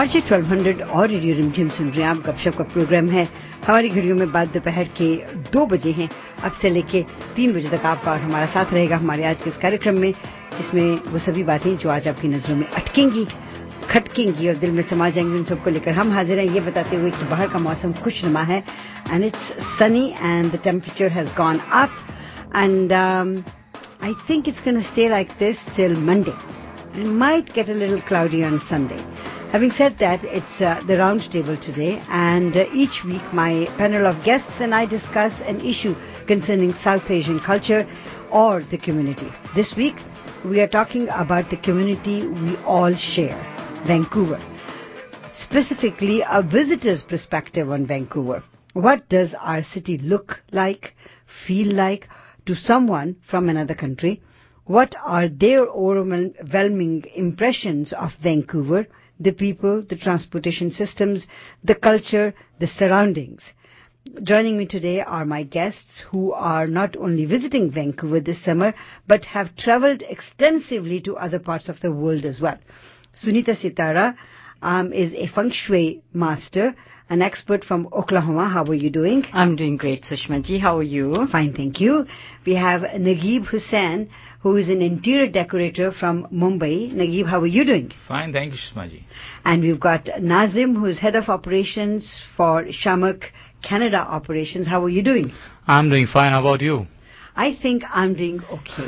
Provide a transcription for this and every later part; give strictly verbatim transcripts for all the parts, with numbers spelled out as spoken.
RJ twelve hundred और radio Rimjhim सुन रहे हैं आप। गपशप का प्रोग्राम है। हमारी घड़ियों में बाद दोपहर के दो बजे हैं। अब से लेके तीन बजे तक आपका और हमारा साथ रहेगा हमारे आज के इस कार्यक्रम में, जिसमें वो सभी बातें जो आज आपकी नजरों में अटकेंगी, खटकेंगी और दिल में समा जाएंगी, उन सबको लेकर हम हाजिर हैं, ये बताते हुए कि बाहर का मौसम खुशनुमा है and it's sunny and the temperature has gone up and I think it's gonna stay like this till Monday and might get a little cloudy on Sunday. Having said that, it's uh, the round table today, and uh, each week my panel of guests and I discuss an issue concerning South Asian culture or the community. This week, we are talking about the community we all share, Vancouver. Specifically, a visitor's perspective on Vancouver. What does our city look like, feel like to someone from another country? What are their overwhelming impressions of Vancouver, the people, the transportation systems, the culture, the surroundings? Joining me today are my guests who are not only visiting Vancouver this summer, but have travelled extensively to other parts of the world as well. Sunita Sitara um, is a feng shui master, an expert from Oklahoma. How are you doing? I'm doing great, Sushma ji. How are you? Fine, thank you. We have Nageeb Hussain, who is an interior decorator from Mumbai. Nageeb, how are you doing? Fine, thank you, Sushma ji. And we've got Nazim, who is head of operations for Shamak Canada operations. How are you doing? I'm doing fine. How about you? I think I'm doing okay.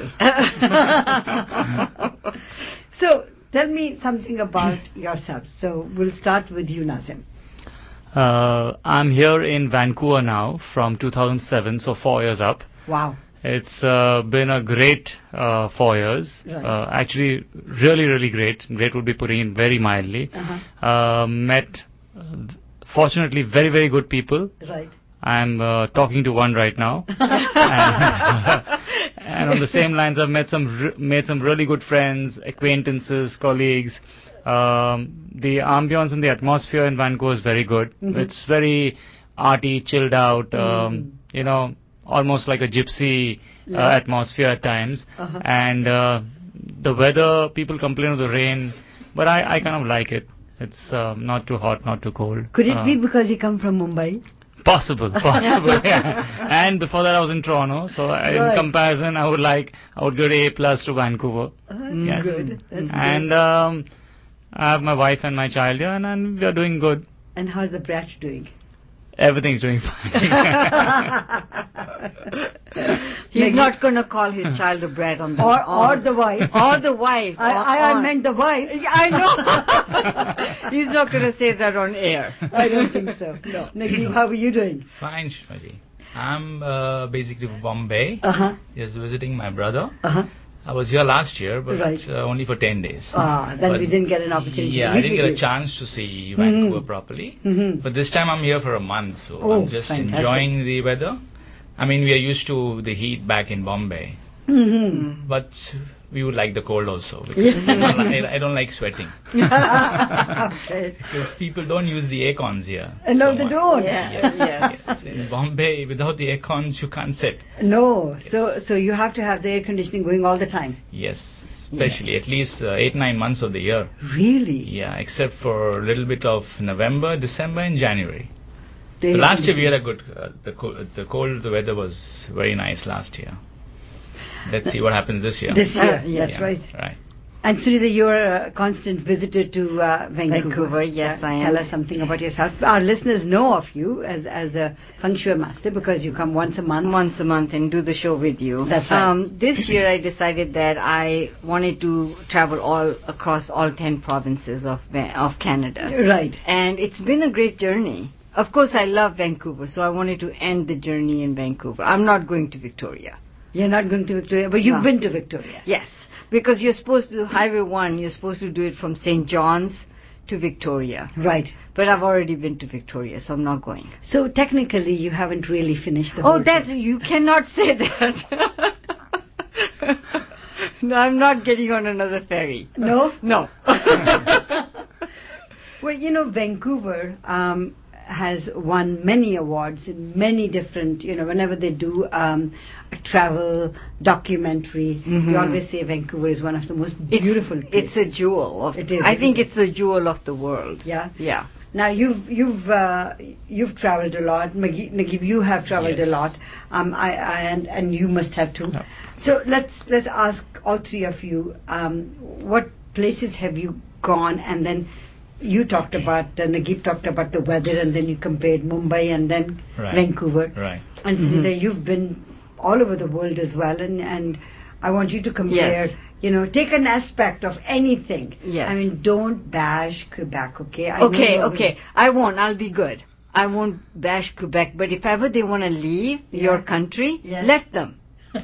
So, tell me something about yourself. So, we'll start with you, Nazim. Uh, I'm here in Vancouver now from two thousand seven, so four years up. Wow. It's uh, been a great uh, four years. Right. Uh, actually, really, really great. Great would be putting it very mildly. Uh-huh. Uh, met, uh, fortunately, very, very good people. Right. I'm uh, talking to one right now. and, and on the same lines, I've met some, re- made some really good friends, acquaintances, colleagues. Um, the ambience and the atmosphere in Vancouver is very good. Mm-hmm. It's very arty, chilled out, um, Mm. you know, almost like a gypsy uh, Yeah. atmosphere at times. Uh-huh. And uh, the weather, people complain of the rain, but I, I kind of like it. It's uh, not too hot, not too cold. Could it Uh, be because you come from Mumbai? Possible, possible. Yeah. And before that I was in Toronto, so Right. in comparison I would like, I would give A plus to Vancouver. Uh, that's Yes. good. That's And good. um, I have my wife and my child here, and, and we are doing good. And how's the brat doing? Everything's doing fine. He's Nagi- not going to call his child a brat on the Or, on- or the wife. or the wife. I, or I, I on- meant the wife. I know. He's not going to say that on air. I don't think so. No. Nageeb, how are you doing? Fine, Sushma ji. I'm uh, basically from Bombay. Uh-huh. Just visiting my brother. Uh-huh. I was here last year, but Right. uh, only for ten days. Ah, then But- we didn't get an opportunity Yeah, to I meet didn't with get you. a chance to see Vancouver Mhm. properly. Mhm. But this time I'm here for a month, so Oh, I'm just fantastic. enjoying the weather. I mean, we are used to the heat back in Bombay, Mhm. but we would like the cold also, because I, don't li- I don't like sweating. Okay. Because people don't use the air cons here. Uh, no, so they much. don't. Yes, Yes. yes. In Bombay, without the air cons, you can't sit. No. So, so you have to have the air conditioning going all the time. Yes, especially at least uh, eight, nine months of the year. Really? Yeah, except for a little bit of November, December, and January. The So air last year we conditioning. had a good, uh, the, co- the cold, the weather was very nice last year. Let's see what happens this year. This year, Uh, yes. that's Yeah, right. Right. And Sunita, you're a constant visitor to uh, Vancouver. Vancouver, yes, Uh, I am. Tell us something about yourself. Our listeners know of you as as a feng shui master because you come once a month. Once a month and do the show with you. That's right. Um, this year I decided that I wanted to travel all across all ten provinces of Va- of Canada. Right. And it's been a great journey. Of course, I love Vancouver, so I wanted to end the journey in Vancouver. I'm not going to Victoria. You're not going to Victoria, but you've No. been to Victoria. Yes, because you're supposed to, Highway one, you're supposed to do it from Saint John's to Victoria. Right. But I've already been to Victoria, so I'm not going. So technically, you haven't really finished the Oh, whole that's, trip. you cannot say that. No, I'm not getting on another ferry. No? No. Well, you know, Vancouver, um, has won many awards in many different, you know, whenever they do um, a travel documentary, Mhm. they always say Vancouver is one of the most It's- beautiful It's places. a jewel of. It is, I it think is. it's a jewel of the world. Yeah. Yeah. Now you've you've uh, you've travelled a lot, Nagib, Nagib, you have travelled Yes. a lot. Um, I, I and and you must have too. Yeah. So let's let's ask all three of you. Um, what places have you gone? And then you talked about uh, Nagib talked about the weather, and then you compared Mumbai and then Right. Vancouver. Right. And Mhm. Sunita, you've been all over the world as well, and and I want you to compare. Yes. You know, take an aspect of anything. Yes. I mean, don't bash Quebec, okay? I know Okay, you're okay. I won't. I'll be good. I won't bash Quebec, but if ever they want to leave your Yeah. country, Yes. let them.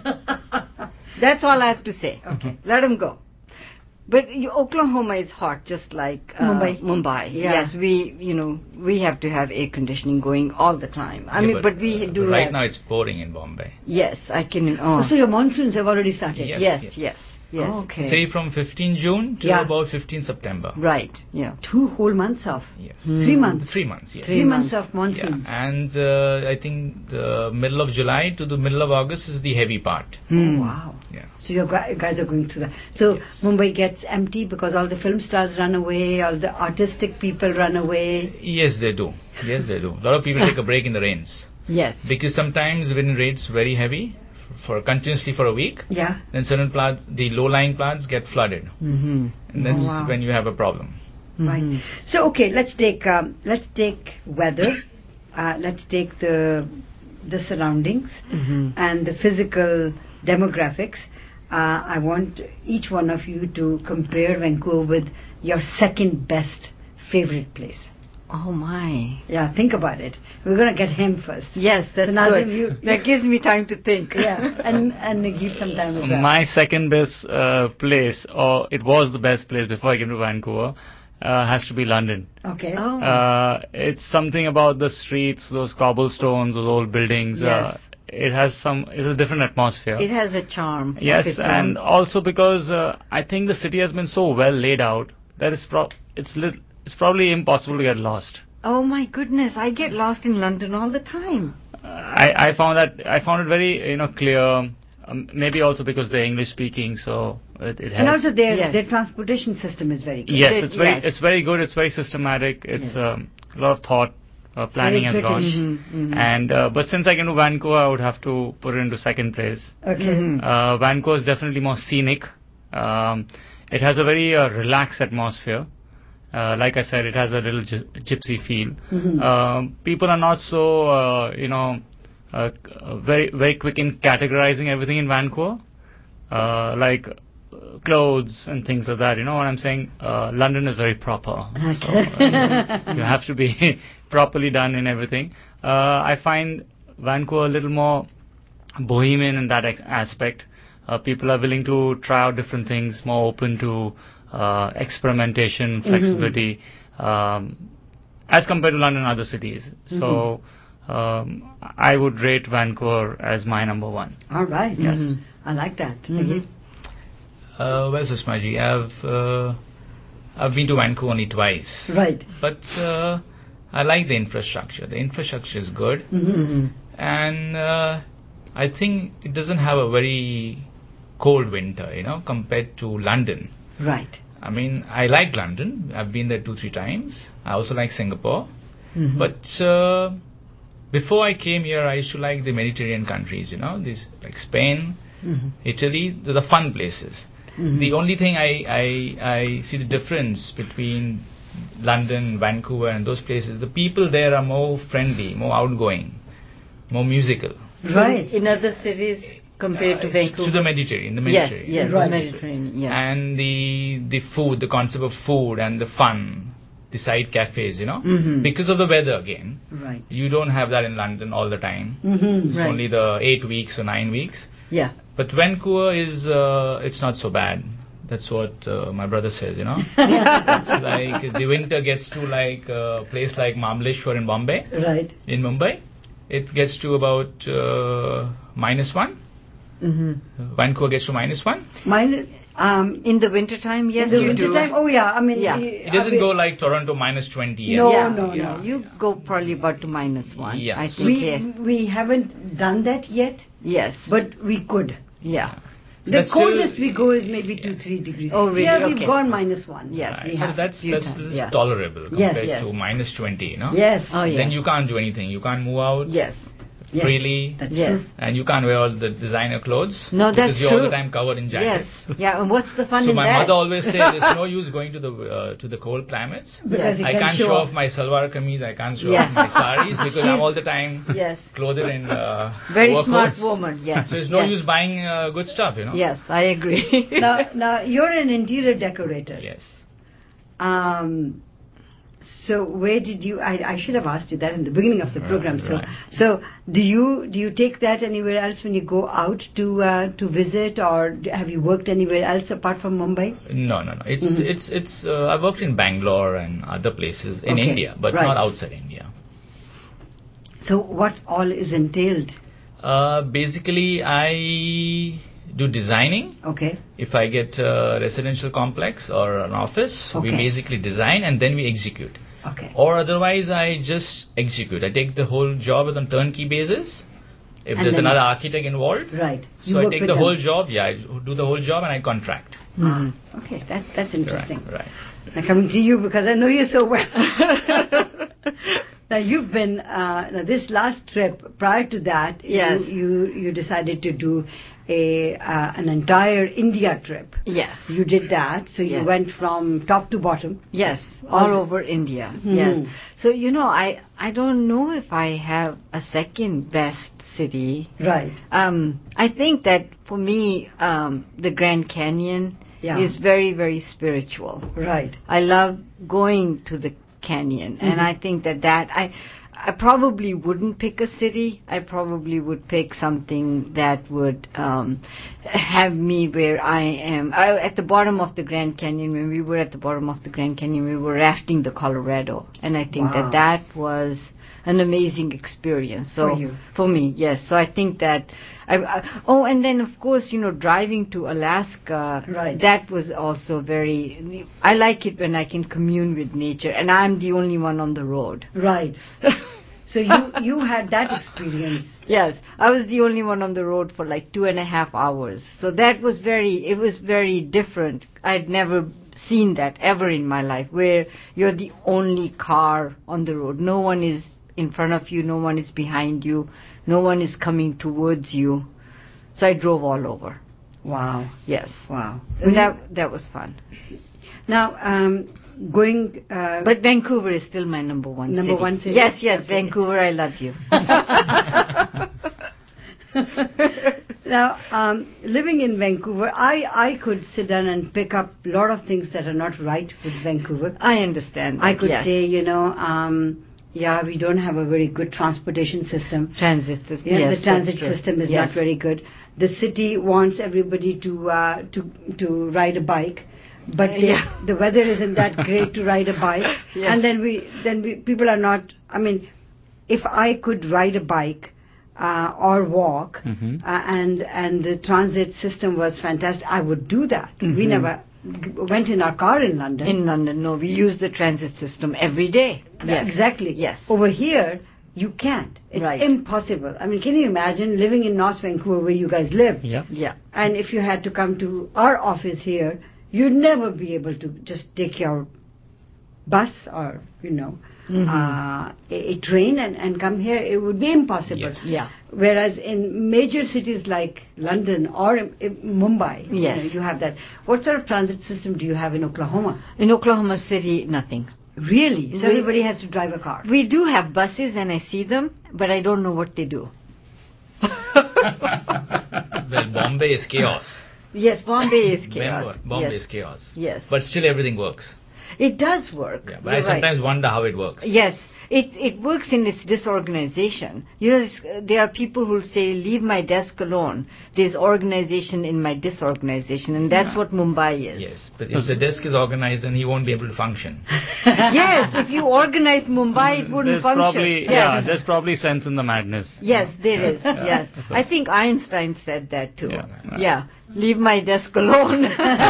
That's all I have to say. Okay. Let them go. But you- Oklahoma is hot, just like uh, Mumbai. Mumbai. Yeah. Yes, we, you know, we have to have air conditioning going all the time. I Yeah, mean, but, we uh, do right have- now it's pouring in Bombay. Yes, I can. Oh, Oh, so your monsoons have already started? Yes, yes, yes. yes, yes. Okay. Say from fifteenth June to Yeah. about fifteenth September. Right. Yeah. Two whole months of. Yes. Three months. Three months, yes. Three, Three months, months. of monsoons. Yeah. And uh, I think the middle of July to the middle of August is the heavy part. Hmm. Wow. Yeah. So you guys are going through that. So Yes. Mumbai gets empty because all the film stars run away, all the artistic people run away. Yes, they do. Yes, they do. A lot of people take a break in the rains. Yes. Because sometimes when it rains very heavy, f- for continuously for a week, Yeah. then certain plants, the low-lying plants get flooded. Mm-hmm. And that's Oh, wow. when you have a problem. Right. So okay, let's take um, let's take weather. Uh, let's take the the surroundings Mm-hmm. and the physical demographics. Uh, I want each one of you to compare Vancouver with your second best favorite place. Oh my. Yeah, think about it. We're going to get him first. Yes, that's So Nazim, good. you- that gives me time to think. Yeah, and and Nagib some time as well. My second best uh, place, or it was the best place before I came to Vancouver, uh, has to be London. Okay. Oh. Uh, it's something about the streets, those cobblestones, those old buildings. Uh, Yes. it has some, it's a different atmosphere. It has a charm. of Yes, its and own. also because uh, I think the city has been so well laid out that it's pro- it's lit- it's probably impossible to get lost. Oh my goodness, I get lost in London all the time. Uh, I I found that I found it very you know clear. Um, maybe also because they're English speaking, so it, it helps. And also their Yes. their transportation system is very good. yes, It- it's very yes. it's very good. It's very systematic. It's Yes. um, a lot of thought, uh, planning has British. gone. Mhm, mhm. And uh, but since I came to Vancouver, I would have to put it into second place. Okay. Mhm. Uh, Vancouver is definitely more scenic. Um, it has a very uh, relaxed atmosphere. Uh, like I said, it has a little gy- gypsy feel. Mhm. Um, people are not so, uh, you know, uh, c- uh, very very quick in categorizing everything in Vancouver, uh, like uh, clothes and things like that. You know what I'm saying? Uh, London is very proper. So, uh, you have to be properly done in everything. Uh, I find Vancouver a little more bohemian in that ex- aspect. Uh, people are willing to try out different things, more open to uh, experimentation, flexibility, um, as compared to London and other cities. So um, I would rate Vancouver as my number one. All right. Yes. Mhm. I like that. Mhm. Nagib? Uh, well, Sushmaji, I've uh, I've been to Vancouver only twice. Right. But uh, I like the infrastructure. The infrastructure is good, Mm-hmm. and uh, I think it doesn't have a very cold winter, you know, compared to London. Right. I mean, I like London. I've been there two, three times. I also like Singapore. Mhm. But uh, before I came here, I used to like the Mediterranean countries, you know, these like Spain, Mhm. Italy. Those are fun places. Mhm. The only thing I, I, I see the difference between London, Vancouver and those places, the people there are more friendly, more outgoing, more musical. Right. In other cities compared to Uh, Vancouver. To the Mediterranean, the yes, Mediterranean. yes, Right. the Mediterranean. Yes. And the the food, the concept of food and the fun, the side cafes, you know, Mhm. because of the weather again. Right. You don't have that in London all the time. Mm-hmm. It's Right. only the eight weeks or nine weeks. yeah. But Vancouver is, uh, it's not so bad. That's what uh, my brother says, you know. It's like the winter gets to like a place like Mahabaleshwar in Bombay, Right. in Mumbai. It gets to about uh, minus one. Mm-hmm. Vancouver gets to minus one. Minus, um, In the winter time, yes, in the you winter do. time? Oh, yeah. I mean, Yeah. y- It doesn't I go mean, like Toronto minus twenty. yet. No, yeah, no, yeah. no. You go probably about to minus one. Yeah. I think. we, yeah. we haven't done that yet, Yes. but we could. Yeah. So The that's still- coldest we go is maybe two, three degrees. Oh, really? Yeah, we've Okay. gone minus one. Yes, Right. we But have. that's Few that's, times, that's yeah. tolerable Yes, compared yes. to minus twenty. You know. Yes. Oh, yes. Then you can't do anything. You can't move out Yes. Yes, freely, That's Yes. true. and you can't wear all the designer clothes. No, that's because you're all true. the time covered in jackets. Yes. Yeah. And what's the fun So in my that? mother always says there's no use going to the uh, to the cold climates. Because you I can can't show show off. off my salwar kameez. I can't show Yes. off my saris because She's- I'm all the time Yes. clothed in uh, Very overcoats. smart woman. Yes. So there's no yes. use buying uh, good stuff, you know. Yes, I agree. Now, now you're an interior decorator. Yes. Um, so where did you? I, I should have asked you that in the beginning of the Right, program. So, right. so do you do you take that anywhere else when you go out to uh, to visit, or do- have you worked anywhere else apart from Mumbai? No, no, no. It's Mhm. it's it's. Uh, I've worked in Bangalore and other places in Okay, India, but right. not outside India. So what all is entailed? Uh, basically, I do designing. Okay, If I get a residential complex or an office, we Okay. basically design and then we execute. okay, Or otherwise, I just execute. I take the whole job on turnkey basis. If And there's then- another architect involved, right. You so I work take with the them. whole job. Yeah, I do the whole job and I contract. Mhm. Okay, that that's interesting. Right. right. Now coming to you because I know you so well. Now you've been uh, now this last trip. Prior to that, Yes. you, you you decided to do a uh, an entire India trip. Yes. You did that, so you Yes. went from top to bottom. Yes, All all the- over India. Hmm. Yes. So you know, I I don't know if I have a second best city. Right. Um, I think that for me, um, the Grand Canyon Yeah. is very very spiritual. Right. I love going to the canyon, and Mhm. I think that that I. I probably wouldn't pick a city. I probably would pick something that would um, have me where I am. I, at the bottom of the Grand Canyon, when we were at the bottom of the Grand Canyon, we were rafting the Colorado. And I think Wow. that that was an amazing experience. So For you. for me, yes. So I think that, I, I, oh, and then of course, you know, driving to Alaska, Right. that was also very, I like it when I can commune with nature, and I'm the only one on the road. Right. So you you had that experience. Yes, I was the only one on the road for like two and a half hours. So that was very, it was very different. I'd never seen that ever in my life, where you're the only car on the road. No one is in front of you, no one is behind you, no one is coming towards you. So I drove all over. Wow. Yes. Wow. And that, that was fun. Now, um, going. Uh, But Vancouver is still my number one Number city. one city? Yes, yes, Okay. Vancouver, I love you. Now, um, living in Vancouver, I, I could sit down and pick up a lot of things that are not right with Vancouver. I understand that, I could yes. say, you know, um, yeah, we don't have a very good transportation system. Transit system. Yeah, yes, the transit that's true. system is Yes. not very good. The city wants everybody to uh, to to ride a bike, but they, Yeah. the weather isn't that great to ride a bike. Yes. And then we then we, people are not. I mean, if I could ride a bike uh, or walk, Mhm. uh, and and the transit system was fantastic, I would do that. We Mhm. never g- went in our car in London. In London, no, we use the transit system every day. Yes. Exactly. Yes. Over here, you can't. It's Right. impossible. I mean, can you imagine living in North Vancouver where you guys live? Yeah. Yeah. And if you had to come to our office here, you'd never be able to just take your bus or, you know, Mhm. uh, a, a train and, and come here. It would be impossible. Yes. Yeah. Whereas in major cities like London or in, in Mumbai, you, Yes. know, you have that. What sort of transit system do you have in Oklahoma? In Oklahoma City, nothing. Really? So We- everybody has to drive a car. We do have buses, and I see them, but I don't know what they do. Well, Bombay is chaos. Yes, Bombay is chaos. Remember, Bombay yes. is chaos. Yes. But still everything works. It does work. Yeah, but You're I sometimes right. wonder how it works. Yes. It it works in its disorganization. You know, it's, there are people who say, leave my desk alone. There's organization in my disorganization, and that's Yeah. what Mumbai is. Yes, but if the desk is organized, then he won't be able to function. Yes, if you organized Mumbai, it wouldn't There's function. probably, Yes. yeah, there's probably sense in the madness. Yes, there is. Yeah. Yes, So- I think Einstein said that too. Yeah. Yeah, leave my desk alone.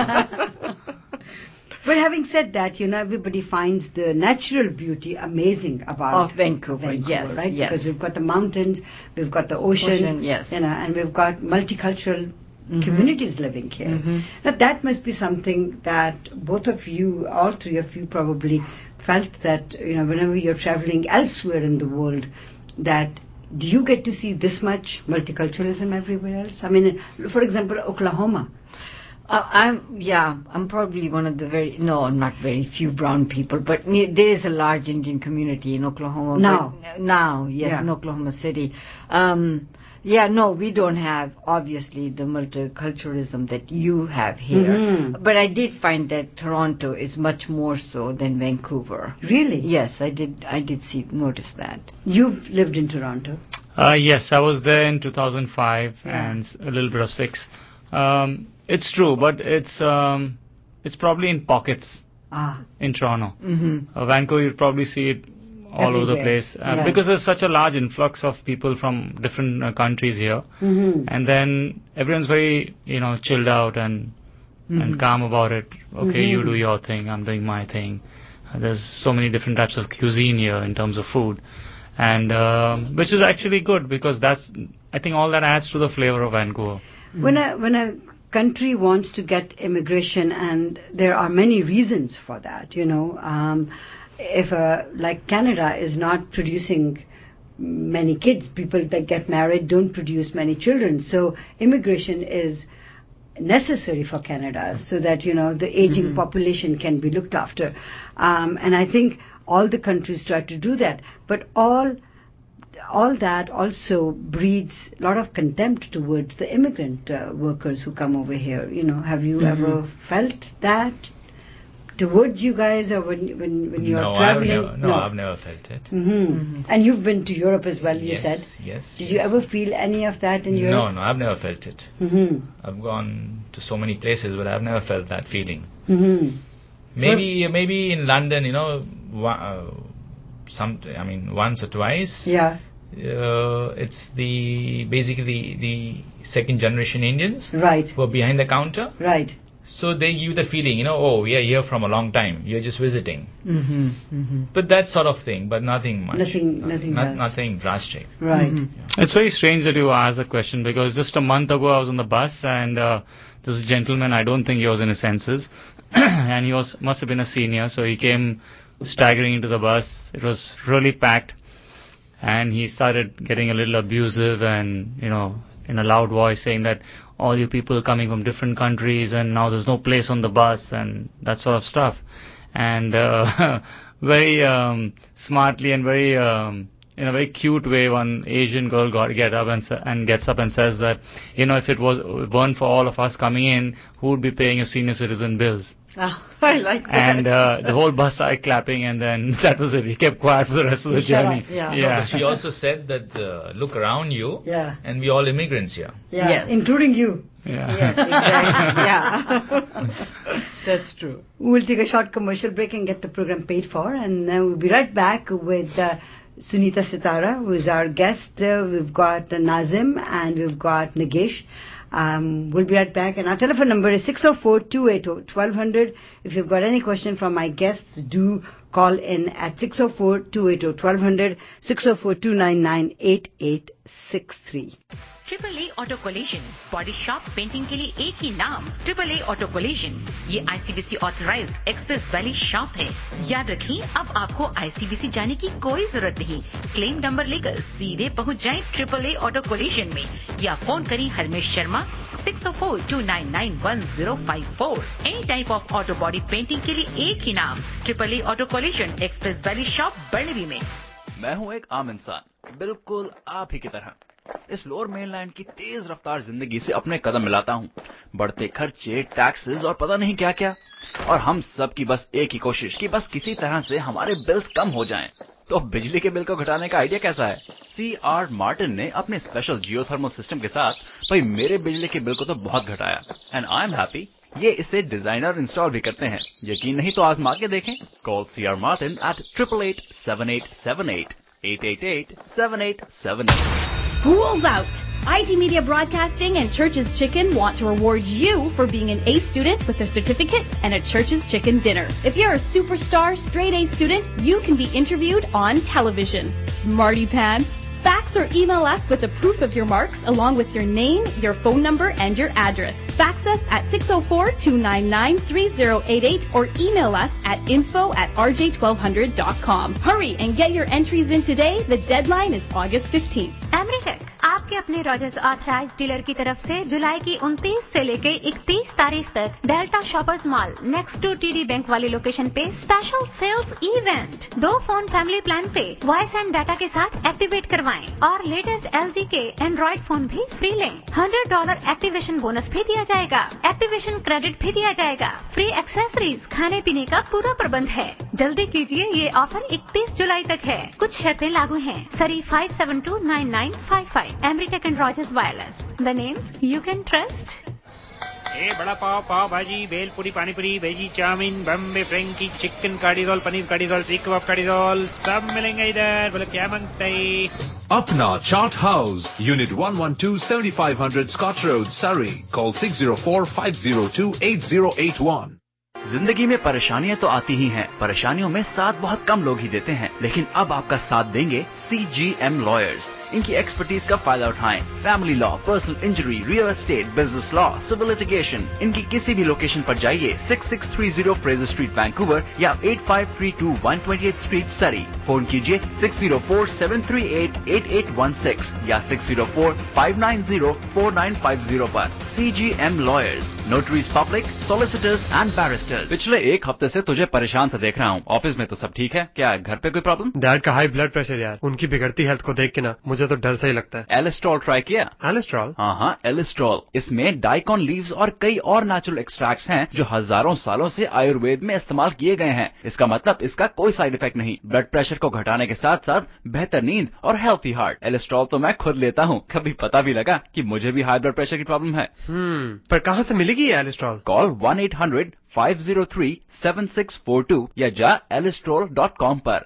But having said that, you know, everybody finds the natural beauty amazing about Of Vancouver, yes, right? yes. Because we've got the mountains, we've got the ocean, Ocean, yes. you know, and we've got multicultural Mhm. communities living here. Mhm. Now that must be something that both of you, all three of you, probably felt that, you know, whenever you're traveling elsewhere in the world, that do you get to see this much multiculturalism everywhere else? I mean, for example, Oklahoma. Uh, I'm yeah. I'm probably one of the very no, not very few brown people, but ne- there is a large Indian community in Oklahoma. Now. but, uh, now, yes, Yeah. in Oklahoma City. Um, yeah, no, we don't have obviously the multiculturalism that you have here. Mhm. But I did find that Toronto is much more so than Vancouver. Really? Yes, I did. I did see notice that. You've lived in Toronto. Uh, yes, I was there in two thousand five Yeah. and s- a little bit of six. Um, it's true, but it's um, it's probably in pockets Ah. in Toronto. Mm-hmm. Uh, Vancouver, you'd probably see it all over the Everywhere. place uh, Yeah. because there's such a large influx of people from different uh, countries here, Mm-hmm. and then everyone's very you know chilled out and Mhm. and calm about it. Okay, you Mhm. do your thing, I'm doing my thing. Uh, there's so many different types of cuisine here in terms of food, and um which is actually good because that's I think all that adds to the flavor of Vancouver. When a when a country wants to get immigration, and there are many reasons for that, you know, um, if a, like Canada is not producing many kids, people that get married don't produce many children, so immigration is necessary for Canada so that, you know, the aging Mhm. population can be looked after. Um, and I think all the countries try to do that. But all all that also breeds a lot of contempt towards the immigrant uh, workers who come over here. You know, have you Mhm. ever felt that towards you guys, or when when, when you're no, I've traveling? never, no, I've never felt it. hmm Mhm. And you've been to Europe as well, you yes, said. Yes. Did yes. you ever feel any of that in No, Europe? no, I've never felt it. Mm-hmm. I've gone to so many places, but I've never felt that feeling. Mm-hmm. Maybe, maybe in London, you know, wa- uh, some, I mean, once or twice. Yeah. Uh, it's the basically the second generation Indians Right. who are behind the counter. Right. So they give the feeling, you know, oh, we are here from a long time. You're just visiting. Mm-hmm. Mm-hmm. But that sort of thing, but nothing much. Nothing- nothing Not, else. nothing drastic. Right. Mhm. It's very strange that you asked the question because just a month ago I was on the bus and uh, this gentleman, I don't think he was in his senses, and he was must have been a senior, so he came staggering into the bus. It was really packed, and he started getting a little abusive and, you know, in a loud voice saying that all you people coming from different countries and now there's no place on the bus and that sort of stuff. And uh, very um, smartly and very um, in a very cute way, one Asian girl got get up and sa- and gets up and says that, you know, if it was weren't for all of us coming in, who would be paying your senior citizen bills? Ah, I like that. And uh, the whole bus started clapping, and then that was it. He kept quiet for the rest of the Shut journey. up. Yeah. No, but she also said that uh, look around you, Yeah. and we all immigrants here. Yeah. Yes. Including you. Yeah. Yes, exactly. Yeah. That's true. We'll take a short commercial break and get the program paid for, and then we'll be right back with uh, Sunita Sitara, who is our guest. Uh, we've got uh, Nazim and we've got Nagesh. Um, we'll be right back, and our telephone number is six oh four, two eight oh, twelve hundred. If you've got any question from my guests, do call in at six oh four, two eight oh, twelve hundred, six oh four, two nine nine, eight eight six three. Triple A auto collision body shop painting के लिए एक ही नाम triple A auto collision. ये ICBC authorised express valley shop है। याद रखें, अब आपको आईसीबीसी जाने की कोई जरूरत नहीं। क्लेम नंबर लेकर सीधे पहुंच जाएं ट्रिपल ए ऑटो कोलिजन में या फोन करें Harmesh Sharma six O four, two nine nine, one zero five four. Any type of auto body painting के लिए एक ही नाम triple A auto collision express valley shop Burnaby में। मैं हूं एक आम इंसान, बिल्कुल आप ही की तरह। इस लोअर मेनलैंड की तेज रफ्तार जिंदगी से अपने कदम मिलाता हूं। बढ़ते खर्चे, टैक्सेस और पता नहीं क्या क्या। और हम सब की बस एक ही कोशिश कि बस किसी तरह से हमारे बिल्स कम हो जाएं। तो बिजली के बिल को घटाने का आइडिया कैसा है? सी आर मार्टिन ने अपने स्पेशल जियोथर्मल सिस्टम के साथ भाई मेरे बिजली के बिल को तो बहुत घटाया एंड आई एम हैप्पी। ये इसे डिजाइनर इंस्टॉल भी करते हैं। यकीन नहीं तो आजमा के देखें। Call C R Martin eight triple eight seven eight seven eight eight eight eight seven eight seven eight. School's out! I T Media Broadcasting and Church's Chicken want to reward you for being an A student with a certificate and a Church's Chicken dinner. If you're a superstar straight A student, you can be interviewed on television. Smarty Pants. Fax or email us with a proof of your marks along with your name, your phone number, and your address. Fax us at six oh four, two nine nine, three oh eight eight or email us at info at r j twelve hundred dot com. Hurry and get your entries in today. The deadline is August fifteenth. Amritech, आपके अपने Rogers authorised dealer की तरफ से जुलाई की उनतीस से लेके इकतीस तारीख तक Delta Shoppers Mall next to TD Bank वाली लोकेशन पे स्पेशल सेल्स इवेंट। दो फोन फैमिली प्लान पे वॉइस एंड डाटा के साथ एक्टिवेट करवाएं और लेटेस्ट एलजी के एंड्रॉइड फोन भी फ्री लें। हंड्रेड डॉलर एक्टिवेशन बोनस भी दिया जाएगा। एक्टिवेशन क्रेडिट भी दिया जाएगा। फ्री एक्सेसरीज, खाने पीने का पूरा प्रबंध है। जल्दी कीजिए, ये ऑफर इकतीस जुलाई तक है। कुछ शर्तें लागू हैं। Surrey five seven two nine nine five five. Amritech and Rogers Wireless. The names you can trust. ए vada pav, pav bhaji, bhelpuri, panipuri, veggie chow mein, Bombay frankie, chicken kathi roll, paneer kathi roll, सीख कबाब कड़ी रोल, सब मिलेंगे इधर। बोले क्या मांगते हैं? Apna Chaat House, Unit one one two, seventy-five hundred Scott Road, Surrey. Call six oh four, five oh two, eight oh eight one. जिंदगी में परेशानियां तो आती ही हैं। परेशानियों में साथ बहुत कम लोग ही देते हैं, लेकिन अब आपका साथ देंगे सी जी एम लॉयर्स। इनकी एक्सपर्टीज का फायदा उठाएं। Family law, personal injury, real estate, business law, civil litigation. इनकी किसी भी लोकेशन पर जाइए। Six six three zero Fraser street Vancouver या eight five three two, one two eight street Surrey. Phone कीजिए six oh four, seven three eight, eight eight one six या six oh four, five nine oh, four nine five oh पर। सी G M lawyers, notaries public, solicitors and barristers. पिछले एक हफ्ते से तुझे परेशान सा देख रहा हूँ। ऑफिस में तो सब ठीक है, क्या घर पे कोई प्रॉब्लम? डैड का हाई ब्लड प्रेशर यार, उनकी बिगड़ती हेल्थ को देख के ना मुझे तो डर सा ही लगता है। एलिस्ट्रॉल ट्राई किया? एलिस्ट्रॉल? हाँ हाँ एलिस्ट्रॉल। इसमें डाइकॉन लीव्स और कई और नेचुरल एक्सट्रैक्ट्स हैं जो हजारों सालों से आयुर्वेद में इस्तेमाल किए गए हैं। इसका मतलब इसका कोई साइड इफेक्ट नहीं। ब्लड प्रेशर को घटाने के साथ साथ बेहतर नींद और हेल्थी हार्ट। एलिस्ट्रॉल तो मैं खुद लेता हूँ, कभी पता भी लगा कि मुझे भी हाई ब्लड प्रेशर की प्रॉब्लम है। हम्म, पर कहाँ से मिलेगी ये Elistrol? Call one eight hundred, five oh three, seven six four two या जा एलिस्ट्रॉल डॉट कॉम पर।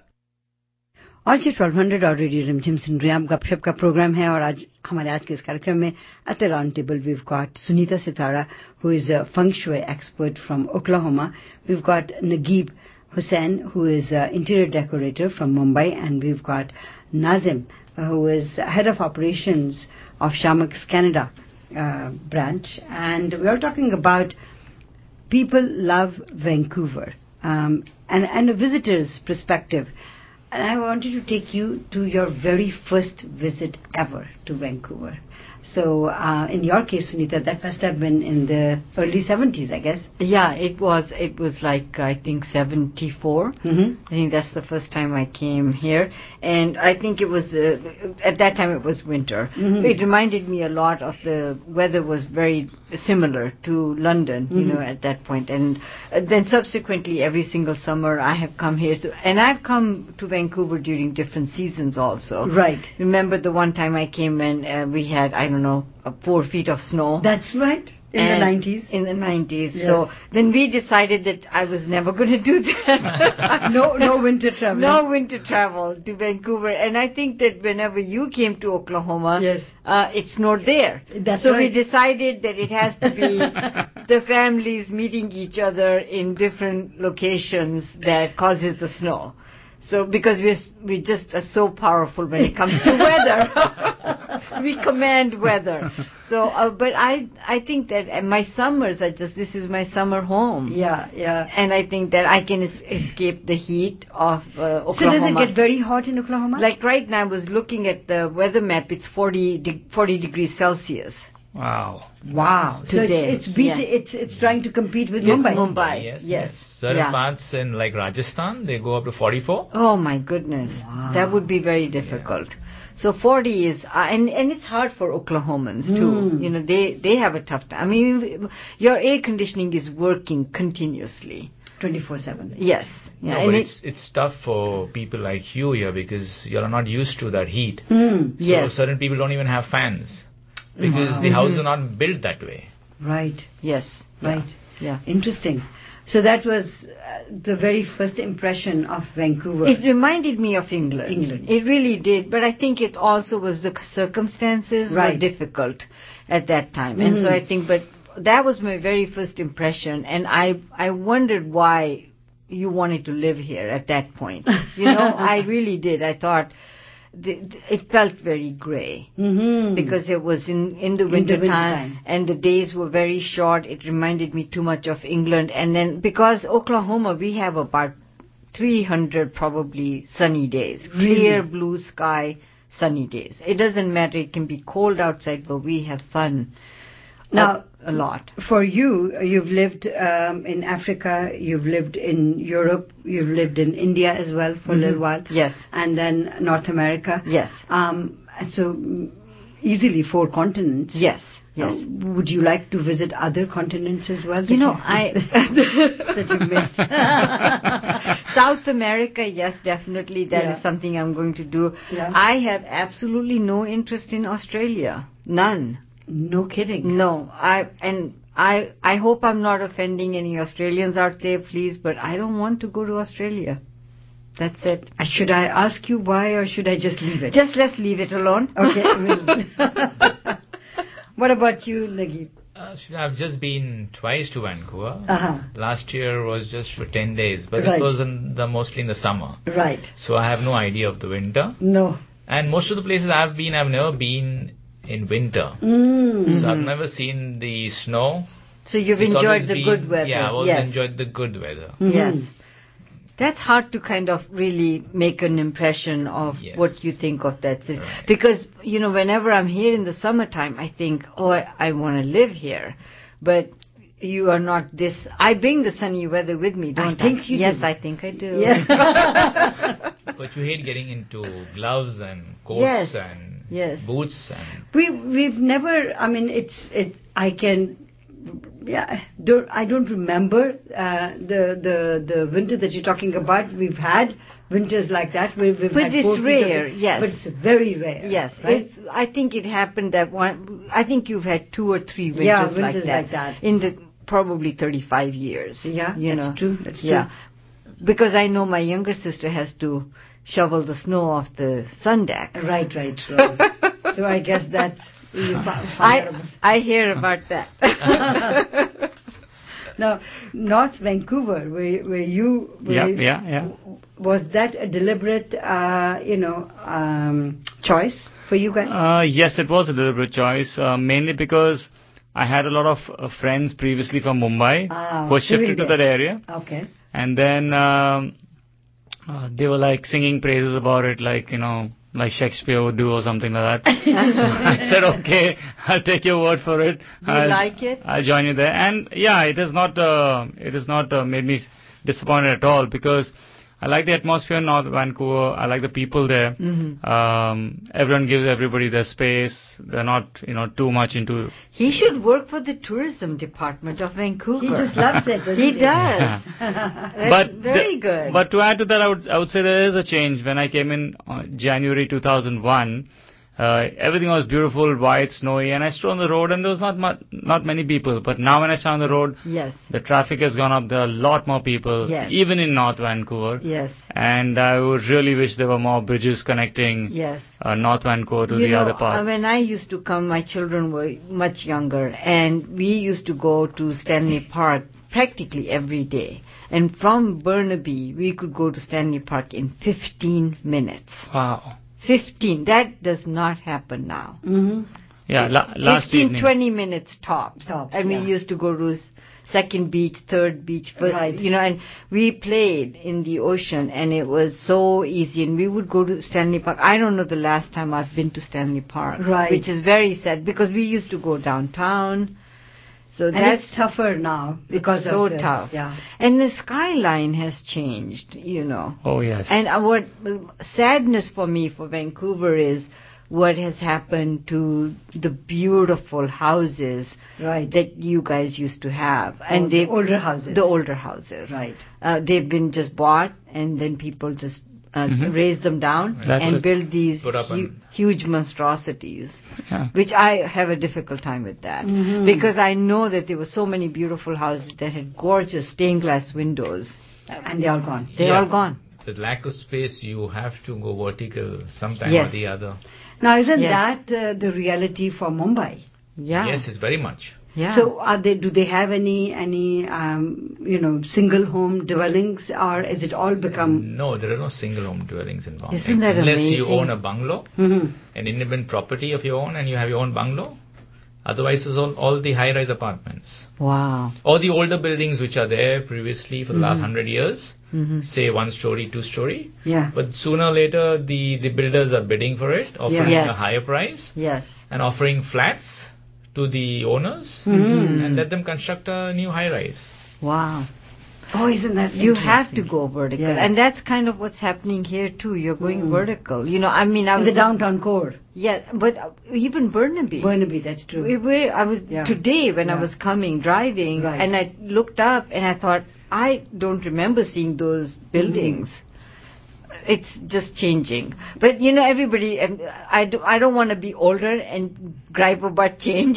और जी ट्वेल्व हंड्रेड और रेडियो रिमझिम सुन रहे हैं। आप गपशप का प्रोग्राम है और आज हमारे आज के इस कार्यक्रम में at the round table we've got Sunita Sitara who is a feng shui expert from Oklahoma. We've got Najib Hussain, who is an interior decorator from Mumbai, and we've got Nazim, uh, who is head of operations of Shamax Canada uh, branch, and we are talking about people love Vancouver um, and, and a visitor's perspective. And I wanted to take you to your very first visit ever to Vancouver. So, uh, in your case, Sunita, that must have been in the early seventies, I guess. Yeah, it was. It was like I think seventy-four. Mm-hmm. I think that's the first time I came here, and I think it was uh, at that time it was winter. Mm-hmm. It reminded me a lot of the weather was very similar to London, you Mm-hmm. know, at that point. And uh, then subsequently, every single summer I have come here, so, and I've come to Vancouver during different seasons also. Right. Remember the one time I came and uh, we had I don't know uh, four feet of snow. That's right. In And the nineties. In the nineties. Yes. So then we decided that I was never going to do that. no, no winter travel. No winter travel to Vancouver. And I think that whenever you came to Oklahoma, yes, uh, it snowed there. That's so right. we decided that it has to be the families meeting each other in different locations that causes the snow. So because we're we just are so powerful when it comes to weather. We command weather. So, uh, but I I think that uh, my summers are just, this is my summer home. Yeah, yeah. And I think that I can es- escape the heat of uh, Oklahoma. So does it get very hot in Oklahoma? Like right now I was looking at the weather map, it's forty, de- forty degrees Celsius. Wow. Wow. So Today, it's it's, beat, yeah. it's it's trying to compete with Yes, Mumbai. Mumbai. Yes, Yes. Certain Yeah. parts in like Rajasthan, they go up to forty-four. Oh my goodness, that would be very difficult. So forty is, uh, and and it's hard for Oklahomans too. Hmm. You know, they they have a tough time. I mean, your air conditioning is working continuously. twenty-four seven. Yes. Yeah, No, and but it- it's it's tough for people like you here because you're not used to that heat. Hmm. So Yes. certain people don't even have fans because the houses are not built that way. Right. Yes. Right. Yeah. Interesting. So that was uh, the very first impression of Vancouver. It reminded me of England. England. It really did, but I think it also was the circumstances were Right. difficult at that time. And so Mhm. I think, but that was my very first impression, and I I wondered why you wanted to live here at that point. You know, I really did. I thought the, the, it felt very gray. Mm-hmm. Because it was in, in the In the winter winter time, time. and the days were very short. It reminded me too much of England. And then because Oklahoma, we have about three hundred probably sunny days. Clear blue sky, sunny days. It doesn't matter. It can be cold outside, but we have sun Now, a, a lot. For you, you've lived um, in Africa, you've lived in Europe, you've lived in India as well for a little while. Yes. And then North America. Yes. Um, and so mm, easily four continents. Yes. Yes. Uh, would you like to visit other continents as well? You that know, you- I that you missed. South America, yes, definitely. That is Yeah. something I'm going to do. Yeah. I have absolutely no interest in Australia. None. No kidding. No. I and I I hope I'm not offending any Australians out there, please, but I don't want to go to Australia. That's it. Uh, Should I ask you why, or should I just leave it? Just let's leave it alone. Okay. we'll- What about you, Nageeb? Uh, should- I've just been twice to Vancouver. Uh-huh. Last year was just for ten days, but Right. it was in the mostly in the summer. Right. So I have no idea of the winter. No. And most of the places I've been, I've never been in winter. Mm. So I've never seen the snow. So you've It's enjoyed always the been- good weather. Yeah, I've always yes. enjoyed the good weather. Mhm. Yes. That's hard to kind of really make an impression of Yes. what you think of that city. Right. Because, you know, whenever I'm here in the summertime, I think, oh, I, I want to live here. But you are not this. I bring the sunny weather with me, don't I? think you yes, do. I think I do. Yeah. But you hate getting into gloves and coats Yes. and Yes. boots and we we've never. I mean, it's it. I can. Yeah, don't, I don't remember uh, the the the winter that you're talking about. We've had winters like that. We've, we've But had it's four feet of rare, it, yes. But it's very rare. Yes, right? it's, I think it happened that one. I think you've had two or three winters, Yeah, like, winters that like that. in the probably thirty-five years. Yeah, you that's know. true. That's true. Yeah, because I know my younger sister has to shovel the snow off the sun deck. Right, right, right. So I guess that's you found I I hear about that. Now, North Vancouver, where where you Yeah, where yeah, yeah. was that a deliberate, uh, you know, um, choice for you guys? Uh, yes, it was a deliberate choice, uh, mainly because I had a lot of uh, friends previously from Mumbai Ah, who shifted living to there. that area. Okay. And then um, uh, they were like singing praises about it, like, you know, like Shakespeare would do or something like that. So I said, okay, I'll take your word for it. Do you I'll, like it? I'll join you there. And yeah, it has not, uh, it has not uh, made me disappointed at all because I like the atmosphere in North Vancouver. I like the people there. Mm-hmm. Um, everyone gives everybody their space. They're not, you know, too much into. He should work for the tourism department of Vancouver. He just loves it, doesn't He he? does. That's but very the- good. But to add to that, I would I would say there is a change. When I came in uh, January two thousand one, uh, everything was beautiful, white, snowy, and I stood on the road, and there was not much, not many people. But now when I stand on the road, yes, the traffic has gone up. There are a lot more people, Yes. even in North Vancouver. yes, And I would really wish there were more bridges connecting yes. uh, North Vancouver to You the know, other parts. uh, when I used to come, my children were much younger, and we used to go to Stanley Park practically every day. And from Burnaby, we could go to Stanley Park in fifteen minutes. Wow. fifteen. That does not happen now. Mm-hmm. Yeah, la- last fifteen, evening. twenty minutes tops. Tops, and yeah. we used to go to second beach, third beach, first, Right. you know, and we played in the ocean, and it was so easy. And we would go to Stanley Park. I don't know the last time I've been to Stanley Park, Right. which is very sad because we used to go downtown. So And that's it's tougher now because it's so of the, tough. Yeah. And the skyline has changed, you know. Oh, yes. And uh, what sadness for me for Vancouver is what has happened to the beautiful houses Right. that you guys used to have. Oh, And the they older houses. The older houses. Right. Uh, they've been just bought, and then people just uh, Mhm. raise them down That's and it. build these Put up hu- an- huge monstrosities. Yeah. Which I have a difficult time with that. Mhm. Because I know that there were so many beautiful houses that had gorgeous stained glass windows. And they're all gone. They're Yeah. all gone. The lack of space, you have to go vertical sometime Yes. or the other. Now, isn't Yes. that uh, the reality for Mumbai? Yeah. Yes, it's very much. Yeah. So, are they? Do they have any any um, you know single home dwellings, or is it all become? No, there are no single home dwellings in Bombay. Isn't that Unless you amazing? own a bungalow, Mhm. an independent property of your own, and you have your own bungalow. Otherwise, it's all, all the high-rise apartments. Wow. Or the older buildings which are there previously for the last Mhm. hundred years, Hmm. say one story, two story. Yeah. But sooner or later, the, the builders are bidding for it, offering Yes. a higher price, Yes. and offering flats to the owners, Mhm. and let them construct a new high-rise. Wow. Oh, isn't that You have to interesting? go vertical. Yes. And that's kind of what's happening here too. You're going Mm. vertical. You know, I mean, I In was the downtown core, Yeah, but uh, even Burnaby. Burnaby. That's true. We were, I was Yeah. today when I Yeah. was coming driving, Right. and I looked up and I thought, I don't remember seeing those buildings. It's just changing. But you know, everybody, um, I, do, I don't want to be older and gripe about change.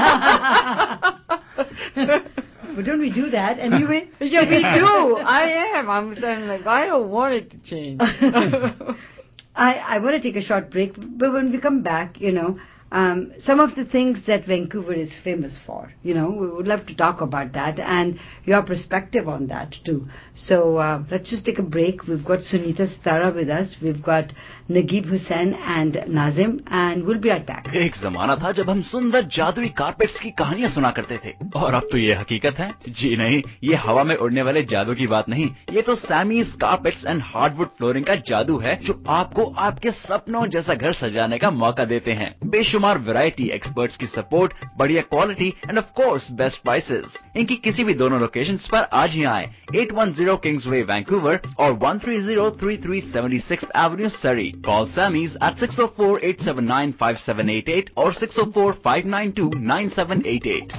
But don't we do that anyway? Yeah, we do. I am. I'm saying like, I don't want it to change. I, I want to take a short break, but when we come back, you know, um, some of the things that Vancouver is famous for, you know, we would love to talk about that and your perspective on that too. So uh, let's just take a break. We've got Sunita Sitara with us. We've got Naguib Hussain and Nazim, and we'll be right back. एक जमाना था जब हम सुंदर जादुई carpets की कहानियां सुना करते थे, और अब तो ये हकीकत है। जी नहीं, ये हवा में उड़ने वाले जादू की बात नहीं, ये तो Sammy's carpets and hardwood flooring का जादू है, जो आपको आपके सपनों जैसा घर सजाने का मौका देते हैं। बेशुमार वैरायटी, एक्सपर्ट्स की सपोर्ट, बढ़िया quality and of course best prices. इनकी किसी भी दोनों लोकेशंस पर आज ही आए, eight ten Kingsway, Vancouver, or one three zero three three seventy-sixth Avenue, Surrey. Call Sammy's at six oh four, eight seven nine, five seven eight eight or six oh four, five nine two, nine seven eight eight.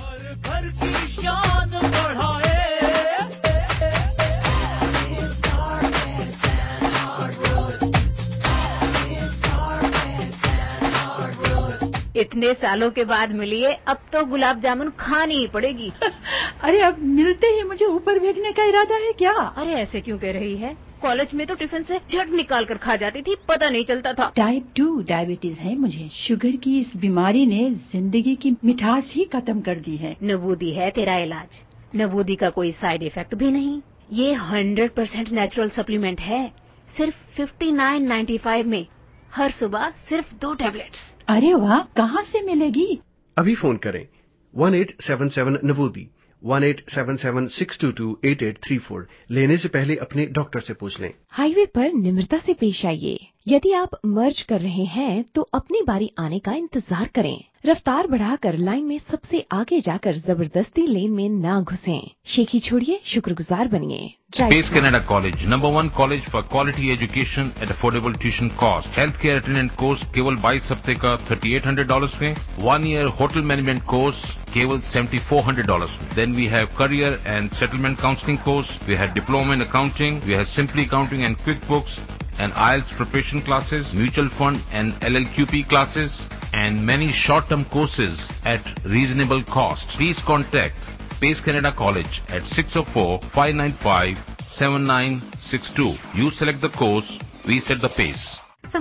इतने सालों के बाद मिली है, अब तो गुलाब जामुन खानी ही पड़ेगी। अरे अब मिलते ही मुझे ऊपर भेजने का इरादा है क्या? अरे ऐसे क्यों कह रही है? कॉलेज में तो टिफिन से झट निकाल कर खा जाती थी, पता नहीं चलता था। टाइप टू डायबिटीज है मुझे। शुगर की इस बीमारी ने जिंदगी की मिठास ही खत्म कर दी है। नवूदी है तेरा इलाज। नवूदी का कोई साइड इफेक्ट भी नहीं। ये हंड्रेड परसेंट नेचुरल सप्लीमेंट है, सिर्फ फिफ्टी नाइन नाइन्टी फाइव में, हर सुबह सिर्फ दो टैबलेट्स। अरे वाह, कहाँ से मिलेगी? अभी फोन करें one eight seven seven नवूदी, one eight seven seven, six two two, eight eight three four। लेने से पहले अपने डॉक्टर से पूछ लें। हाईवे पर निम्रता से पेश आइए। यदि आप मर्ज कर रहे हैं तो अपनी बारी आने का इंतजार करें। रफ्तार बढ़ाकर लाइन में सबसे आगे जाकर जबरदस्ती लेन में ना घुसें। शेखी छोड़िए, शुक्रगुजार बनिए। Space Canada College, number one college for quality education at affordable tuition cost. Healthcare attendant course केवल बाईस हफ्ते का thirty-eight hundred dollars में. One year hotel management course केवल seventy-four hundred dollars में. Then we have career and settlement counseling course. We have diploma in accounting. We have Simply Accounting and QuickBooks and I E L T S preparation classes, mutual fund and L L Q P classes, and many short-term courses at reasonable cost. Please contact Space Canada College at six oh four, five nine five, seven nine six two. You select the course, we set the pace. Samosa का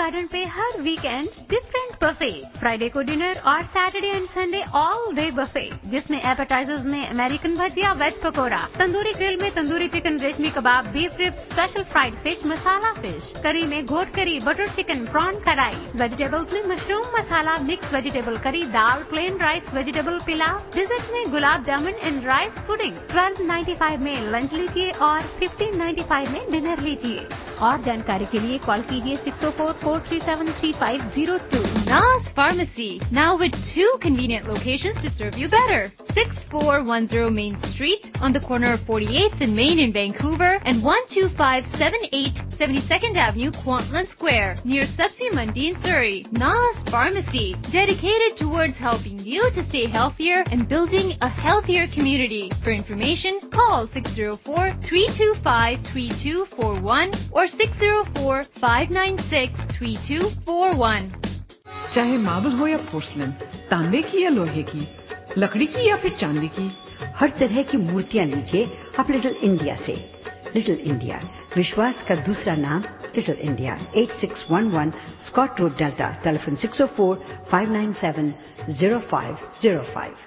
garden पे हर weekend different buffet, Friday को dinner और Saturday and Sunday all day buffet, जिसमें appetizers में American bhajia, veg pakora, tandoori grill में tandoori chicken, reshmi kebab, beef ribs, special fried fish, masala fish, curry में goat curry, butter chicken, prawn kadai, vegetables में mushroom masala, mix vegetable curry, dal, plain rice, vegetable pulao, dessert में gulab jamun and rice pudding. Twelve ninety five में lunch लीजिए और fifteen ninety five में dinner लीजिए। और जानकारी के लिए कॉल कीजिए six oh four, four three seven, three five oh two. Nas Pharmacy, now with two convenient locations to serve you better. six four one zero Main Street on the corner of forty-eighth and Main in Vancouver, and one two five seven eight seventy-second Avenue, Kwantlen Square, near Subsea Mundi in Surrey. Nas Pharmacy, dedicated towards helping you to stay healthier and building a healthier community. For information, call six oh four, three two five, three two four one or six oh four, five nine six, three two four one. चाहे marble हो या porcelain, तांबे की या लोहे की, लकड़ी की या फिर चांदी की, हर तरह की मूर्तियां लीजिए आप लिटिल इंडिया से। लिटिल इंडिया, विश्वास का दूसरा नाम Little India. eight six one one Scott Road, Delta. Telephone six oh four, five nine seven, oh five oh five.